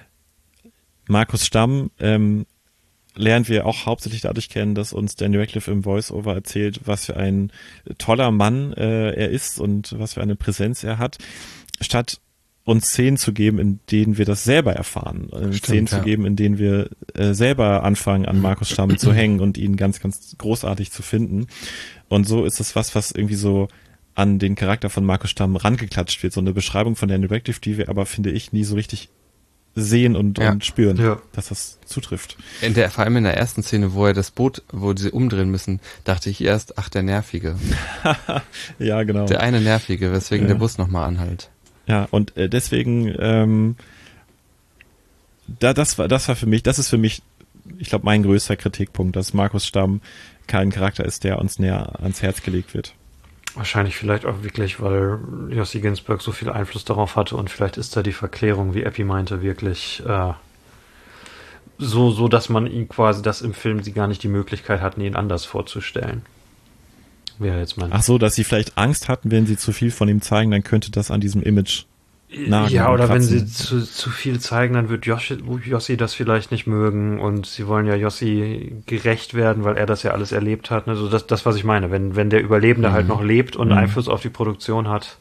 Markus Stamm ähm, lernen wir auch hauptsächlich dadurch kennen, dass uns Daniel Radcliffe im Voice-Over erzählt, was für ein toller Mann äh, er ist und was für eine Präsenz er hat, statt uns Szenen zu geben, in denen wir das selber erfahren. Äh, Stimmt, Szenen ja. zu geben, in denen wir äh, selber anfangen, an Markus Stamm zu hängen und ihn ganz, ganz großartig zu finden. Und so ist es was, was irgendwie so an den Charakter von Markus Stamm rangeklatscht wird. So eine Beschreibung von Daniel Radcliffe, die wir aber, finde ich, nie so richtig sehen und, Ja. und spüren, Ja. dass das zutrifft. In der, vor allem in der ersten Szene, wo er das Boot, wo sie umdrehen müssen, dachte ich erst, ach, der Nervige. Ja, genau. Der eine Nervige, weswegen Ja. der Bus nochmal anhält. Ja, und äh, deswegen, ähm, da, das war, das war für mich, das ist für mich, ich glaube, mein größter Kritikpunkt, dass Markus Stamm kein Charakter ist, der uns näher ans Herz gelegt wird. Wahrscheinlich vielleicht auch wirklich, weil Jossi Ginsberg so viel Einfluss darauf hatte und vielleicht ist da die Verklärung, wie Epi meinte, wirklich äh, so, so, dass man ihn quasi, dass im Film sie gar nicht die Möglichkeit hatten, ihn anders vorzustellen. Wäre jetzt mein... Ach so, dass sie vielleicht Angst hatten, wenn sie zu viel von ihm zeigen, dann könnte das an diesem Image nagen Ja, und oder wenn kratzen. sie zu, zu viel zeigen, dann wird Jossi, Jossi das vielleicht nicht mögen und sie wollen ja Jossi gerecht werden, weil er das ja alles erlebt hat. Also das, das was ich meine. Wenn, wenn der Überlebende Mhm. halt noch lebt und Mhm. Einfluss auf die Produktion hat,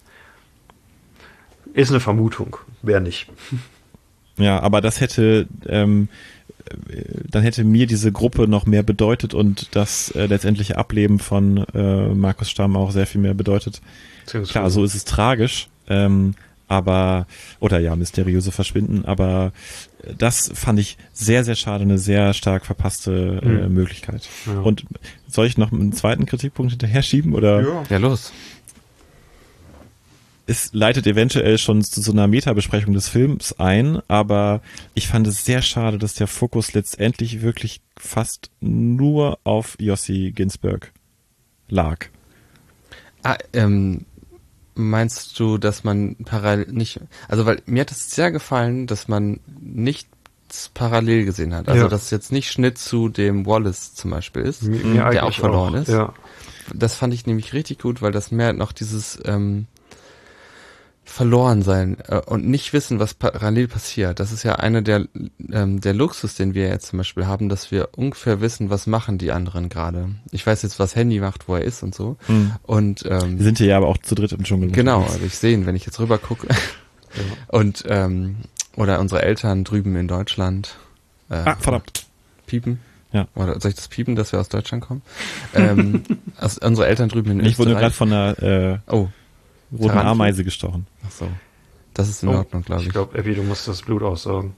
ist eine Vermutung. Wer nicht. Ja, aber das hätte, ähm, äh, dann hätte mir diese Gruppe noch mehr bedeutet und das äh, letztendliche Ableben von äh, Markus Stamm auch sehr viel mehr bedeutet. Klar, so ist es tragisch, ähm, aber, oder ja, mysteriöse Verschwinden, aber äh, das fand ich sehr, sehr schade, eine sehr stark verpasste äh, Mhm. Möglichkeit. Ja. Und soll ich noch einen zweiten Kritikpunkt hinterher schieben oder? ja. Ja, los. Es leitet eventuell schon zu so einer Metabesprechung des Films ein, aber ich fand es sehr schade, dass der Fokus letztendlich wirklich fast nur auf Jossi Ginsberg lag. Ah, ähm, meinst du, dass man parallel nicht, also weil mir hat es sehr gefallen, dass man nichts parallel gesehen hat. Also Ja. dass es jetzt nicht Schnitt zu dem Wallace zum Beispiel ist, Mir, mir der eigentlich auch verloren ist. Ja. Das fand ich nämlich richtig gut, weil das mehr noch dieses ähm, verloren sein äh, und nicht wissen, was parallel passiert. Das ist ja einer der ähm, der Luxus, den wir jetzt zum Beispiel haben, dass wir ungefähr wissen, was machen die anderen gerade. Ich weiß jetzt, was Handy macht, wo er ist und so. Mhm. Und ähm, Wir sind hier ja aber auch zu dritt im Dschungel. genau, unterwegs. also ich sehe ihn, wenn ich jetzt rüber gucke. Und ähm, oder unsere Eltern drüben in Deutschland. Äh, Ah, verdammt. Piepen. Ja. Oder soll ich das piepen, dass wir aus Deutschland kommen? ähm, also unsere Eltern drüben in Ich wurde gerade Österreich. von einer äh, Oh, roten Tarantel? Ameise gestochen. ach so. Das ist in Oh, Ordnung, glaube ich. Ich glaube, Epi, du musst das Blut aussaugen.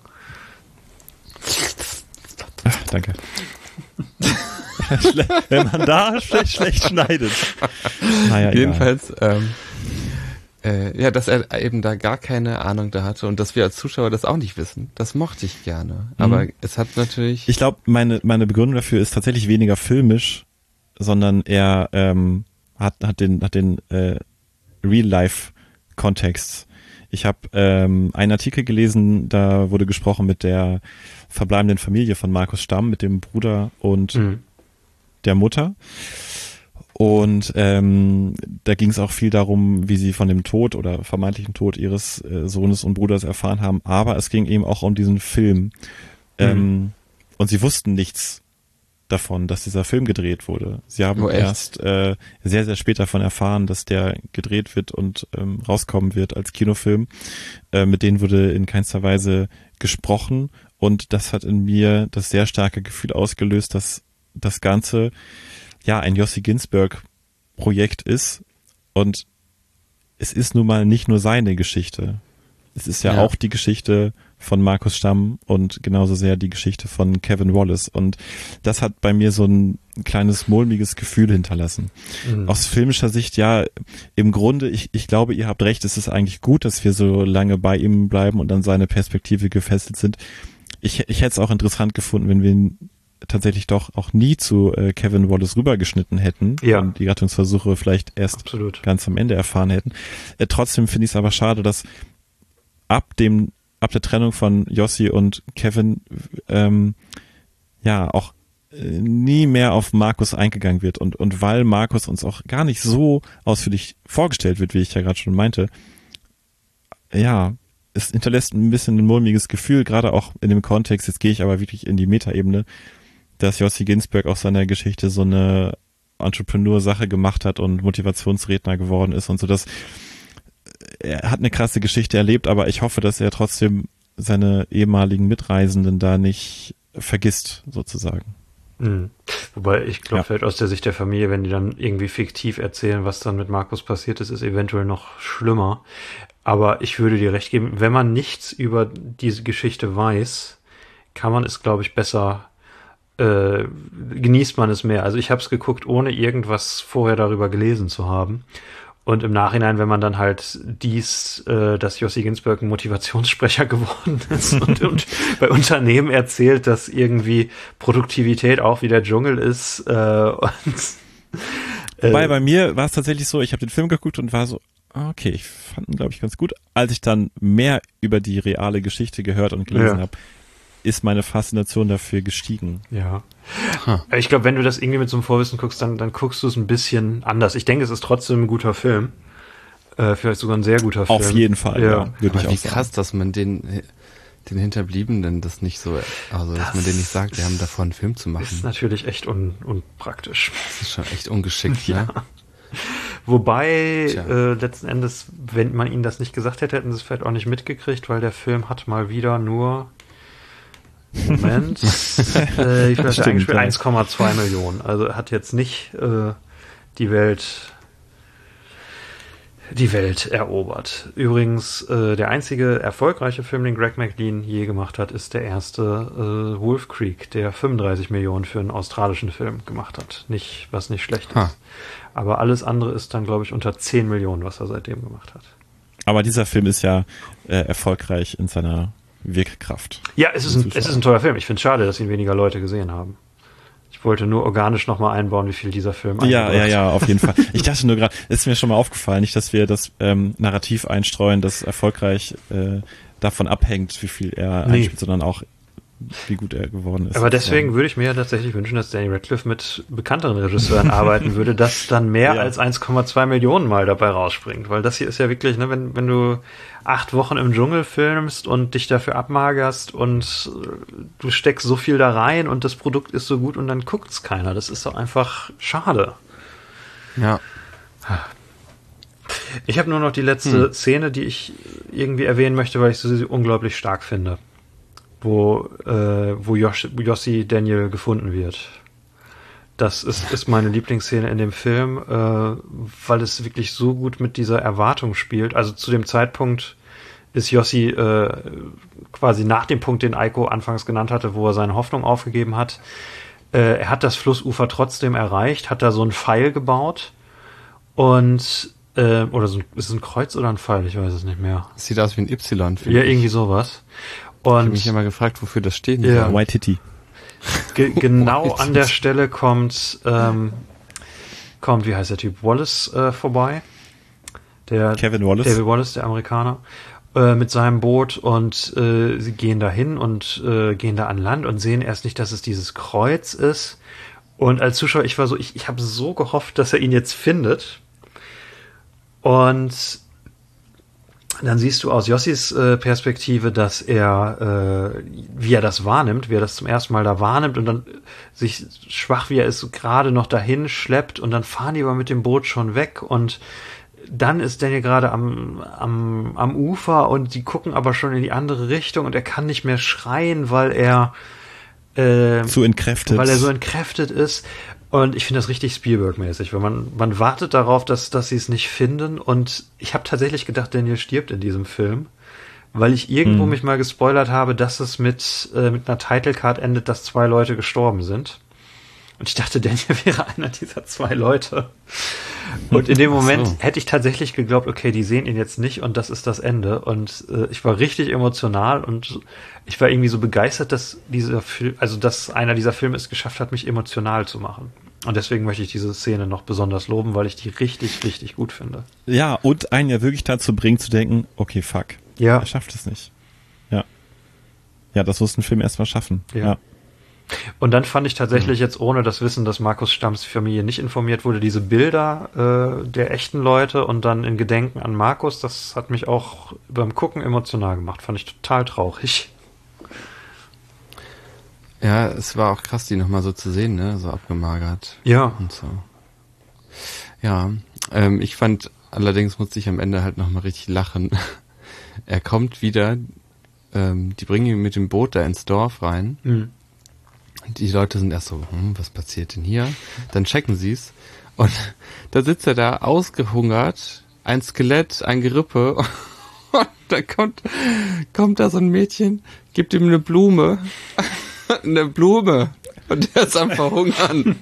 Ach, danke. Schle- Wenn man da schlecht, schlecht schneidet. Naja, egal. Jedenfalls, ähm, äh, ja, dass er eben da gar keine Ahnung da hatte und dass wir als Zuschauer das auch nicht wissen. Das mochte ich gerne. Aber Mhm. es hat natürlich... Ich glaube, meine, meine Begründung dafür ist tatsächlich weniger filmisch, sondern eher ähm, hat, hat den, hat den äh, Real-Life-Kontext. Ich habe ähm, einen Artikel gelesen, da wurde gesprochen mit der verbleibenden Familie von Markus Stamm, mit dem Bruder und Mhm. der Mutter. Und ähm, da ging es auch viel darum, wie sie von dem Tod oder vermeintlichen Tod ihres äh, Sohnes und Bruders erfahren haben. Aber es ging eben auch um diesen Film. Mhm. Ähm, und sie wussten nichts davon, dass dieser Film gedreht wurde. Sie haben oh, erst äh, sehr, sehr spät davon erfahren, dass der gedreht wird und ähm, rauskommen wird als Kinofilm. Äh, mit denen wurde in keinster Weise gesprochen. Und das hat in mir das sehr starke Gefühl ausgelöst, dass das Ganze ja ein Yossi Ginsberg-Projekt ist. Und es ist nun mal nicht nur seine Geschichte. Es ist ja, ja auch die Geschichte von Markus Stamm und genauso sehr die Geschichte von Kevin Wallace. Und das hat bei mir so ein kleines mulmiges Gefühl hinterlassen. Mhm. Aus filmischer Sicht, ja, im Grunde, ich, ich glaube, ihr habt recht, es ist eigentlich gut, dass wir so lange bei ihm bleiben und an seine Perspektive gefesselt sind. Ich, ich hätte es auch interessant gefunden, wenn wir ihn tatsächlich doch auch nie zu äh, Kevin Wallace rübergeschnitten hätten ja. und die Rettungsversuche vielleicht erst Absolut. ganz am Ende erfahren hätten. Äh, trotzdem finde ich es aber schade, dass ab dem ab der Trennung von Yossi und Kevin ähm, ja auch äh, nie mehr auf Markus eingegangen wird und und weil Markus uns auch gar nicht so ausführlich vorgestellt wird, wie ich ja gerade schon meinte, ja, es hinterlässt ein bisschen ein mulmiges Gefühl, gerade auch in dem Kontext, jetzt gehe ich aber wirklich in die Metaebene, dass Yossi Ginsberg aus seiner Geschichte so eine Entrepreneur-Sache gemacht hat und Motivationsredner geworden ist und so, dass er hat eine krasse Geschichte erlebt, aber ich hoffe, dass er trotzdem seine ehemaligen Mitreisenden da nicht vergisst, sozusagen. Mhm. Wobei ich glaube, ja. vielleicht aus der Sicht der Familie, wenn die dann irgendwie fiktiv erzählen, was dann mit Markus passiert ist, ist eventuell noch schlimmer. Aber ich würde dir recht geben, wenn man nichts über diese Geschichte weiß, kann man es, glaube ich, besser äh, genießt man es mehr. Also ich habe es geguckt, ohne irgendwas vorher darüber gelesen zu haben. Und im Nachhinein, wenn man dann halt dies, äh, dass Yossi Ginsberg ein Motivationssprecher geworden ist und, und bei Unternehmen erzählt, dass irgendwie Produktivität auch wie der Dschungel ist. Äh, und, äh, Wobei bei mir war es tatsächlich so, ich habe den Film geguckt und war so, okay, ich fand ihn, glaube ich, ganz gut. Als ich dann mehr über die reale Geschichte gehört und gelesen ja. habe, ist meine Faszination dafür gestiegen. Ja. Huh. Ich glaube, wenn du das irgendwie mit so einem Vorwissen guckst, dann, dann guckst du es ein bisschen anders. Ich denke, es ist trotzdem ein guter Film. Äh, vielleicht sogar ein sehr guter Film. Auf jeden Fall, ja. ja würde ich auch wie sagen. Krass, dass man den, den Hinterbliebenen das nicht so, also das dass man denen nicht sagt, wir haben davor einen Film zu machen. Das ist natürlich echt un, unpraktisch. Das ist schon echt ungeschickt, ja. ne? Wobei, äh, letzten Endes, wenn man ihnen das nicht gesagt hätte, hätten sie es vielleicht auch nicht mitgekriegt, weil der Film hat mal wieder nur Moment. äh, ich weiß eingespielt eins Komma zwei Millionen. Also hat jetzt nicht äh, die Welt die Welt erobert. Übrigens, äh, der einzige erfolgreiche Film, den Greg McLean je gemacht hat, ist der erste äh, Wolf Creek, der fünfunddreißig Millionen für einen australischen Film gemacht hat. Nicht, was nicht schlecht ha. ist. Aber alles andere ist dann, glaube ich, unter zehn Millionen, was er seitdem gemacht hat. Aber dieser Film ist ja äh, erfolgreich in seiner Wirkkraft. Ja, es ist, ein, es ist ein toller Film. Ich finde es schade, dass ihn weniger Leute gesehen haben. Ich wollte nur organisch nochmal einbauen, wie viel dieser Film Ja, ja, ja, auf jeden Fall. Ich dachte nur gerade, es ist mir schon mal aufgefallen, nicht, dass wir das ähm, Narrativ einstreuen, das erfolgreich äh, davon abhängt, wie viel er nee. einspielt, sondern auch, wie gut er geworden ist. Aber deswegen ja. würde ich mir ja tatsächlich wünschen, dass Danny Radcliffe mit bekannteren Regisseuren arbeiten würde, dass dann mehr ja. als eins Komma zwei Millionen mal dabei rausspringt. Weil das hier ist ja wirklich, ne, wenn, wenn du acht Wochen im Dschungel filmst und dich dafür abmagerst und du steckst so viel da rein und das Produkt ist so gut und dann guckt's keiner. Das ist doch einfach schade. Ja. Ich habe nur noch die letzte hm. Szene, die ich irgendwie erwähnen möchte, weil ich sie unglaublich stark finde. Wo, äh, wo Yoshi, Yossi Daniel gefunden wird. Das ist, ist meine Lieblingsszene in dem Film, äh, weil es wirklich so gut mit dieser Erwartung spielt. Also zu dem Zeitpunkt ist Yossi äh, quasi nach dem Punkt, den Eiko anfangs genannt hatte, wo er seine Hoffnung aufgegeben hat. Äh, er hat das Flussufer trotzdem erreicht, hat da so einen Pfeil gebaut und äh, oder so ein, ist es ein Kreuz oder ein Pfeil? Ich weiß es nicht mehr. Sieht aus wie ein Y. Ja, irgendwie sowas. Und ich habe mich immer gefragt, wofür das steht. Ja. White Titty. Ge- genau White an der Stelle kommt, ähm, kommt, wie heißt der Typ, Wallace äh, vorbei. Der Kevin Wallace. David Wallace, der Amerikaner, äh, mit seinem Boot und äh, sie gehen da hin und äh, gehen da an Land und sehen erst nicht, dass es dieses Kreuz ist Und als Zuschauer, ich war so, ich, ich habe so gehofft, dass er ihn jetzt findet. Und dann siehst du aus Jossis äh, Perspektive, dass er, äh, wie er das wahrnimmt, wie er das zum ersten Mal da wahrnimmt und dann sich schwach, wie er ist, gerade noch dahin schleppt und dann fahren die aber mit dem Boot schon weg und dann ist Daniel gerade am, am, am Ufer und die gucken aber schon in die andere Richtung und er kann nicht mehr schreien, weil er äh, so entkräftet. weil er so entkräftet ist. Und ich finde das richtig Spielberg-mäßig, weil man, man wartet darauf, dass, dass sie es nicht finden. Und ich habe tatsächlich gedacht, Daniel stirbt in diesem Film, weil ich irgendwo hm. mich mal gespoilert habe, dass es mit, äh, mit einer Title-Card endet, dass zwei Leute gestorben sind. Und ich dachte, Daniel wäre einer dieser zwei Leute. Und in dem Moment so. hätte ich tatsächlich geglaubt, okay, die sehen ihn jetzt nicht und das ist das Ende. Und äh, ich war richtig emotional und ich war irgendwie so begeistert, dass dieser Film, also dass einer dieser Filme es geschafft hat, mich emotional zu machen. Und deswegen möchte ich diese Szene noch besonders loben, weil ich die richtig, richtig gut finde. Ja, und einen ja wirklich dazu bringt zu denken, okay, fuck, ja. er schafft es nicht. Ja. Ja, das muss ein Film erstmal schaffen. Ja. ja. Und dann fand ich tatsächlich jetzt, ohne das Wissen, dass Markus Stamms Familie nicht informiert wurde, diese Bilder äh, der echten Leute und dann in Gedenken an Markus, das hat mich auch beim Gucken emotional gemacht. Fand ich total traurig. Ja, es war auch krass, die nochmal so zu sehen, ne, so abgemagert. Ja. Und so. Ja, ähm, ich fand, allerdings musste ich am Ende halt nochmal richtig lachen. Er kommt wieder, ähm, die bringen ihn mit dem Boot da ins Dorf rein. Mhm. Die Leute sind erst so, hm, was passiert denn hier? Dann checken sie's. Und da sitzt er da ausgehungert, ein Skelett, ein Gerippe. Und da kommt, kommt da so ein Mädchen, gibt ihm eine Blume. Eine Blume. Und der ist am Verhungern.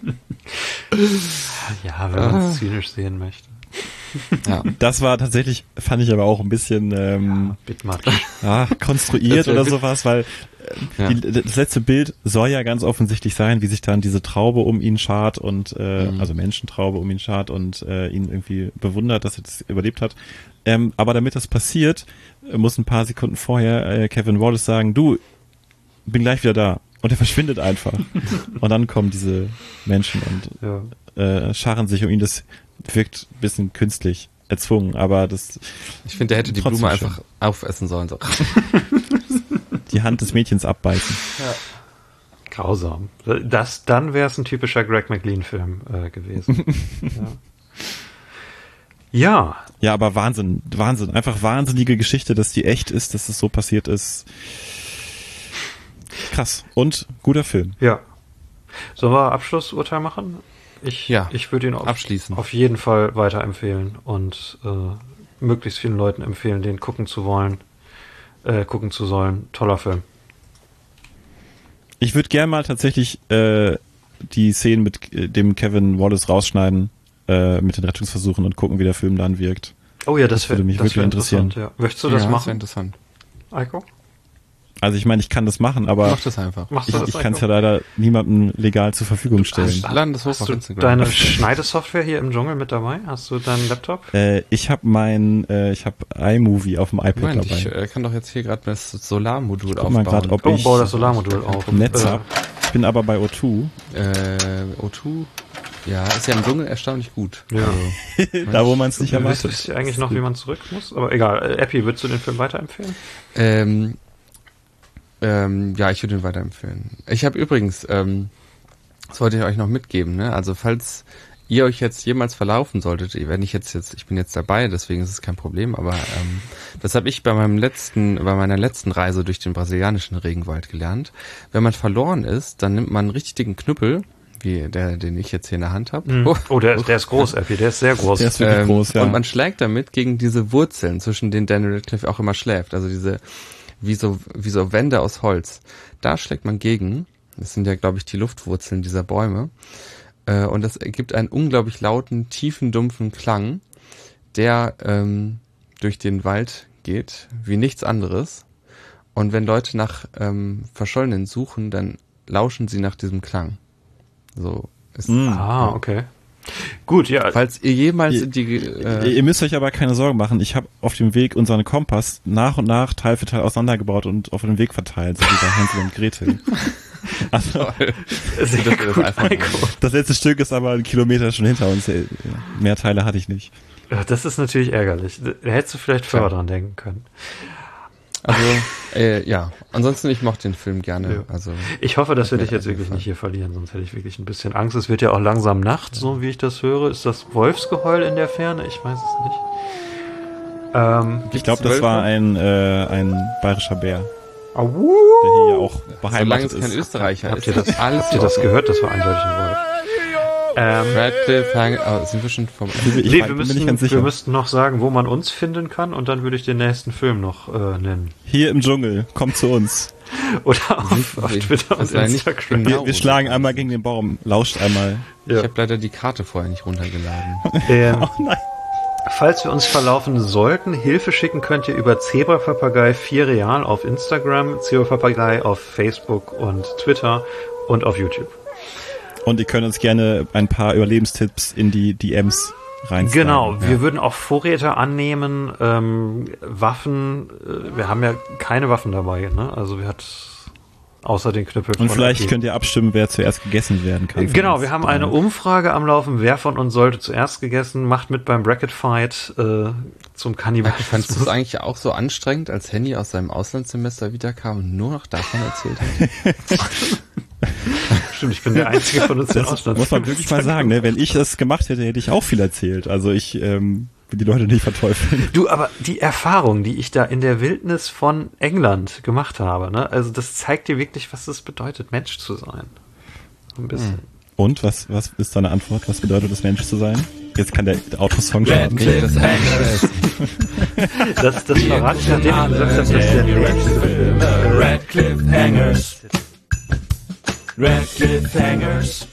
Ja, wenn man es zynisch sehen möchte. Ja. Das war tatsächlich, fand ich aber auch ein bisschen ähm, ja, ja, konstruiert oder sowas, weil äh, ja. die, das letzte Bild soll ja ganz offensichtlich sein, wie sich dann diese Traube um ihn schart und äh, mhm. also Menschentraube um ihn schart und äh, ihn irgendwie bewundert, dass er das überlebt hat. Ähm, aber damit das passiert, muss ein paar Sekunden vorher äh, Kevin Wallace sagen, du, bin gleich wieder da. Und er verschwindet einfach. Und dann kommen diese Menschen und ja. äh, scharren sich um ihn. Das wirkt ein bisschen künstlich erzwungen, aber das... Ich finde, der hätte die Blume schön. einfach aufessen sollen. So. Die Hand des Mädchens abbeißen. Ja. Grausam. Das, dann wäre es ein typischer Greg McLean-Film äh, gewesen. ja. ja. Ja, aber Wahnsinn, Wahnsinn. Einfach wahnsinnige Geschichte, dass die echt ist, dass es so passiert ist. Krass. Und guter Film. Ja. Sollen wir Abschlussurteil machen? Ich, ja, ich würde ihn auf, abschließen. auf jeden Fall weiterempfehlen und äh, möglichst vielen Leuten empfehlen, den gucken zu wollen, äh, gucken zu sollen. Toller Film. Ich würde gerne mal tatsächlich äh, die Szenen mit äh, dem Kevin Wallace rausschneiden, äh, mit den Rettungsversuchen und gucken, wie der Film dann wirkt. Oh ja, das, das würde mich das wirklich interessieren. Ja. Möchtest du das ja, machen? Das wäre interessant. Eiko? Also ich meine, ich kann das machen, aber mach das einfach. ich, ich kann es ja leider niemandem legal zur Verfügung stellen. Hast, Laden das hoch hast auf du Instagram. Deine Schneidesoftware hier im Dschungel mit dabei? Hast du deinen Laptop? Äh, ich habe mein, äh, ich habe iMovie auf dem iPad Moment, dabei. Ich äh, kann doch jetzt hier gerade das Solarmodul Guck mal aufbauen. grad, ob oh, ich bau das Solarmodul auf. Netz äh, hab. Ich bin aber bei O zwei. Äh, O zwei? Ja, ist ja im Dschungel erstaunlich gut. Ja. Also, da, wo man es nicht erwartet. Wisst ihr eigentlich noch, wie man zurück muss? Aber egal. Äh, Epi, würdest du den Film weiterempfehlen? Ähm, ähm, ja, ich würde ihn weiterempfehlen. Ich habe übrigens, ähm, das wollte ich euch noch mitgeben, ne? Also falls ihr euch jetzt jemals verlaufen solltet, wenn ich jetzt jetzt, ich bin jetzt dabei, deswegen ist es kein Problem, aber ähm, das habe ich bei meinem letzten, bei meiner letzten Reise durch den brasilianischen Regenwald gelernt. Wenn man verloren ist, dann nimmt man einen richtig dicken Knüppel, wie der, den ich jetzt hier in der Hand habe. Mhm. Oh, der, der ist groß, Epi, der ist sehr groß. Der ist wirklich ähm, groß, ja. Und man schlägt damit gegen diese Wurzeln, zwischen denen Daniel Radcliffe auch immer schläft. Also diese, wie so, wie so Wände aus Holz. Da schlägt man gegen. Das sind ja, glaube ich, die Luftwurzeln dieser Bäume. Äh, und das ergibt einen unglaublich lauten, tiefen, dumpfen Klang, der ähm, durch den Wald geht, wie nichts anderes. Und wenn Leute nach ähm, Verschollenen suchen, dann lauschen sie nach diesem Klang. So ist mm. Ah, okay. Gut, ja. Falls ihr jemals Ihr- in die... Äh, Äh, ihr müsst euch aber keine Sorgen machen. Ich habe auf dem Weg unseren Kompass nach und nach Teil für Teil auseinandergebaut und auf dem Weg verteilt, so wie bei Hänsel und Gretel. Also, Sehr das gut, einfach Heiko. das letzte Stück ist aber einen Kilometer schon hinter uns. Mehr Teile hatte ich nicht. Ja, das ist natürlich ärgerlich. Da hättest du vielleicht vorher dran denken können. also, äh, ja. Ansonsten, ich mochte den Film gerne. Ja. Also, Ich hoffe, dass wir Hat mir dich jetzt also wirklich gefallen. nicht hier verlieren, sonst hätte ich wirklich ein bisschen Angst. Es wird ja auch langsam Nacht, so wie ich das höre. Ist das Wolfsgeheul in der Ferne? Ich weiß es nicht. Ähm, Ich glaube, das Wölfe? war ein, äh, ein bayerischer Bär, au, der hier ja auch solange beheimatet es kein ist. Österreicher habt ist, ihr das, ist alles habt ihr das gehört? Das war eindeutig ein Wolf. Ähm, Radcliffe, Hang, oh, sind wir schon vom Ich, nee, ich wir bin mir müssten, nicht ganz wir sicher. müssten noch sagen, wo man uns finden kann und dann würde ich den nächsten Film noch äh, nennen. Hier im Dschungel, kommt zu uns. Oder auf, auf Twitter und Das war nicht Instagram. genau. Wir, wir schlagen einmal gegen den Baum, lauscht einmal. Ich Ja. habe leider die Karte vorher nicht runtergeladen. Ähm, Oh nein. Falls wir uns verlaufen sollten, Hilfe schicken könnt ihr über Zebrapapagei vier Real auf Instagram, Zebrapapagei auf Facebook und Twitter und auf YouTube. Und ihr könnt uns gerne ein paar Überlebenstipps in die D Ms reinschreiben. Genau, ja. wir würden auch Vorräte annehmen, ähm, Waffen, äh, wir haben ja keine Waffen dabei, ne? Also wir hat außer den Knüppel Und von vielleicht Aki. könnt ihr abstimmen, wer zuerst gegessen werden kann. von Genau, uns wir haben dreien. eine Umfrage am Laufen, wer von uns sollte zuerst gegessen, macht mit beim Bracket Fight äh, zum Kannibalismus. Fandest du es eigentlich auch so anstrengend, als Henny aus seinem Auslandssemester wiederkam und nur noch davon erzählt hat? Stimmt, ich bin der Einzige von uns, der Das muss man wirklich mal sagen, ne? Wenn ich das gemacht hätte, hätte ich auch viel erzählt. Also ich ähm, will die Leute nicht verteufeln. Du, aber die Erfahrung, die ich da in der Wildnis von England gemacht habe, ne, also das zeigt dir wirklich, was es bedeutet, Mensch zu sein. Ein bisschen. Und, was, was ist deine Antwort? Was bedeutet es, Mensch zu sein? Jetzt kann der Autosong starten. Radcliffe Hangers. Das, das verrate ich, nachdem ich alle gesagt habe, dass der Daniel nächste Radcliffe Film Filme. Radcliffe Hangers. Radcliffe Hangers.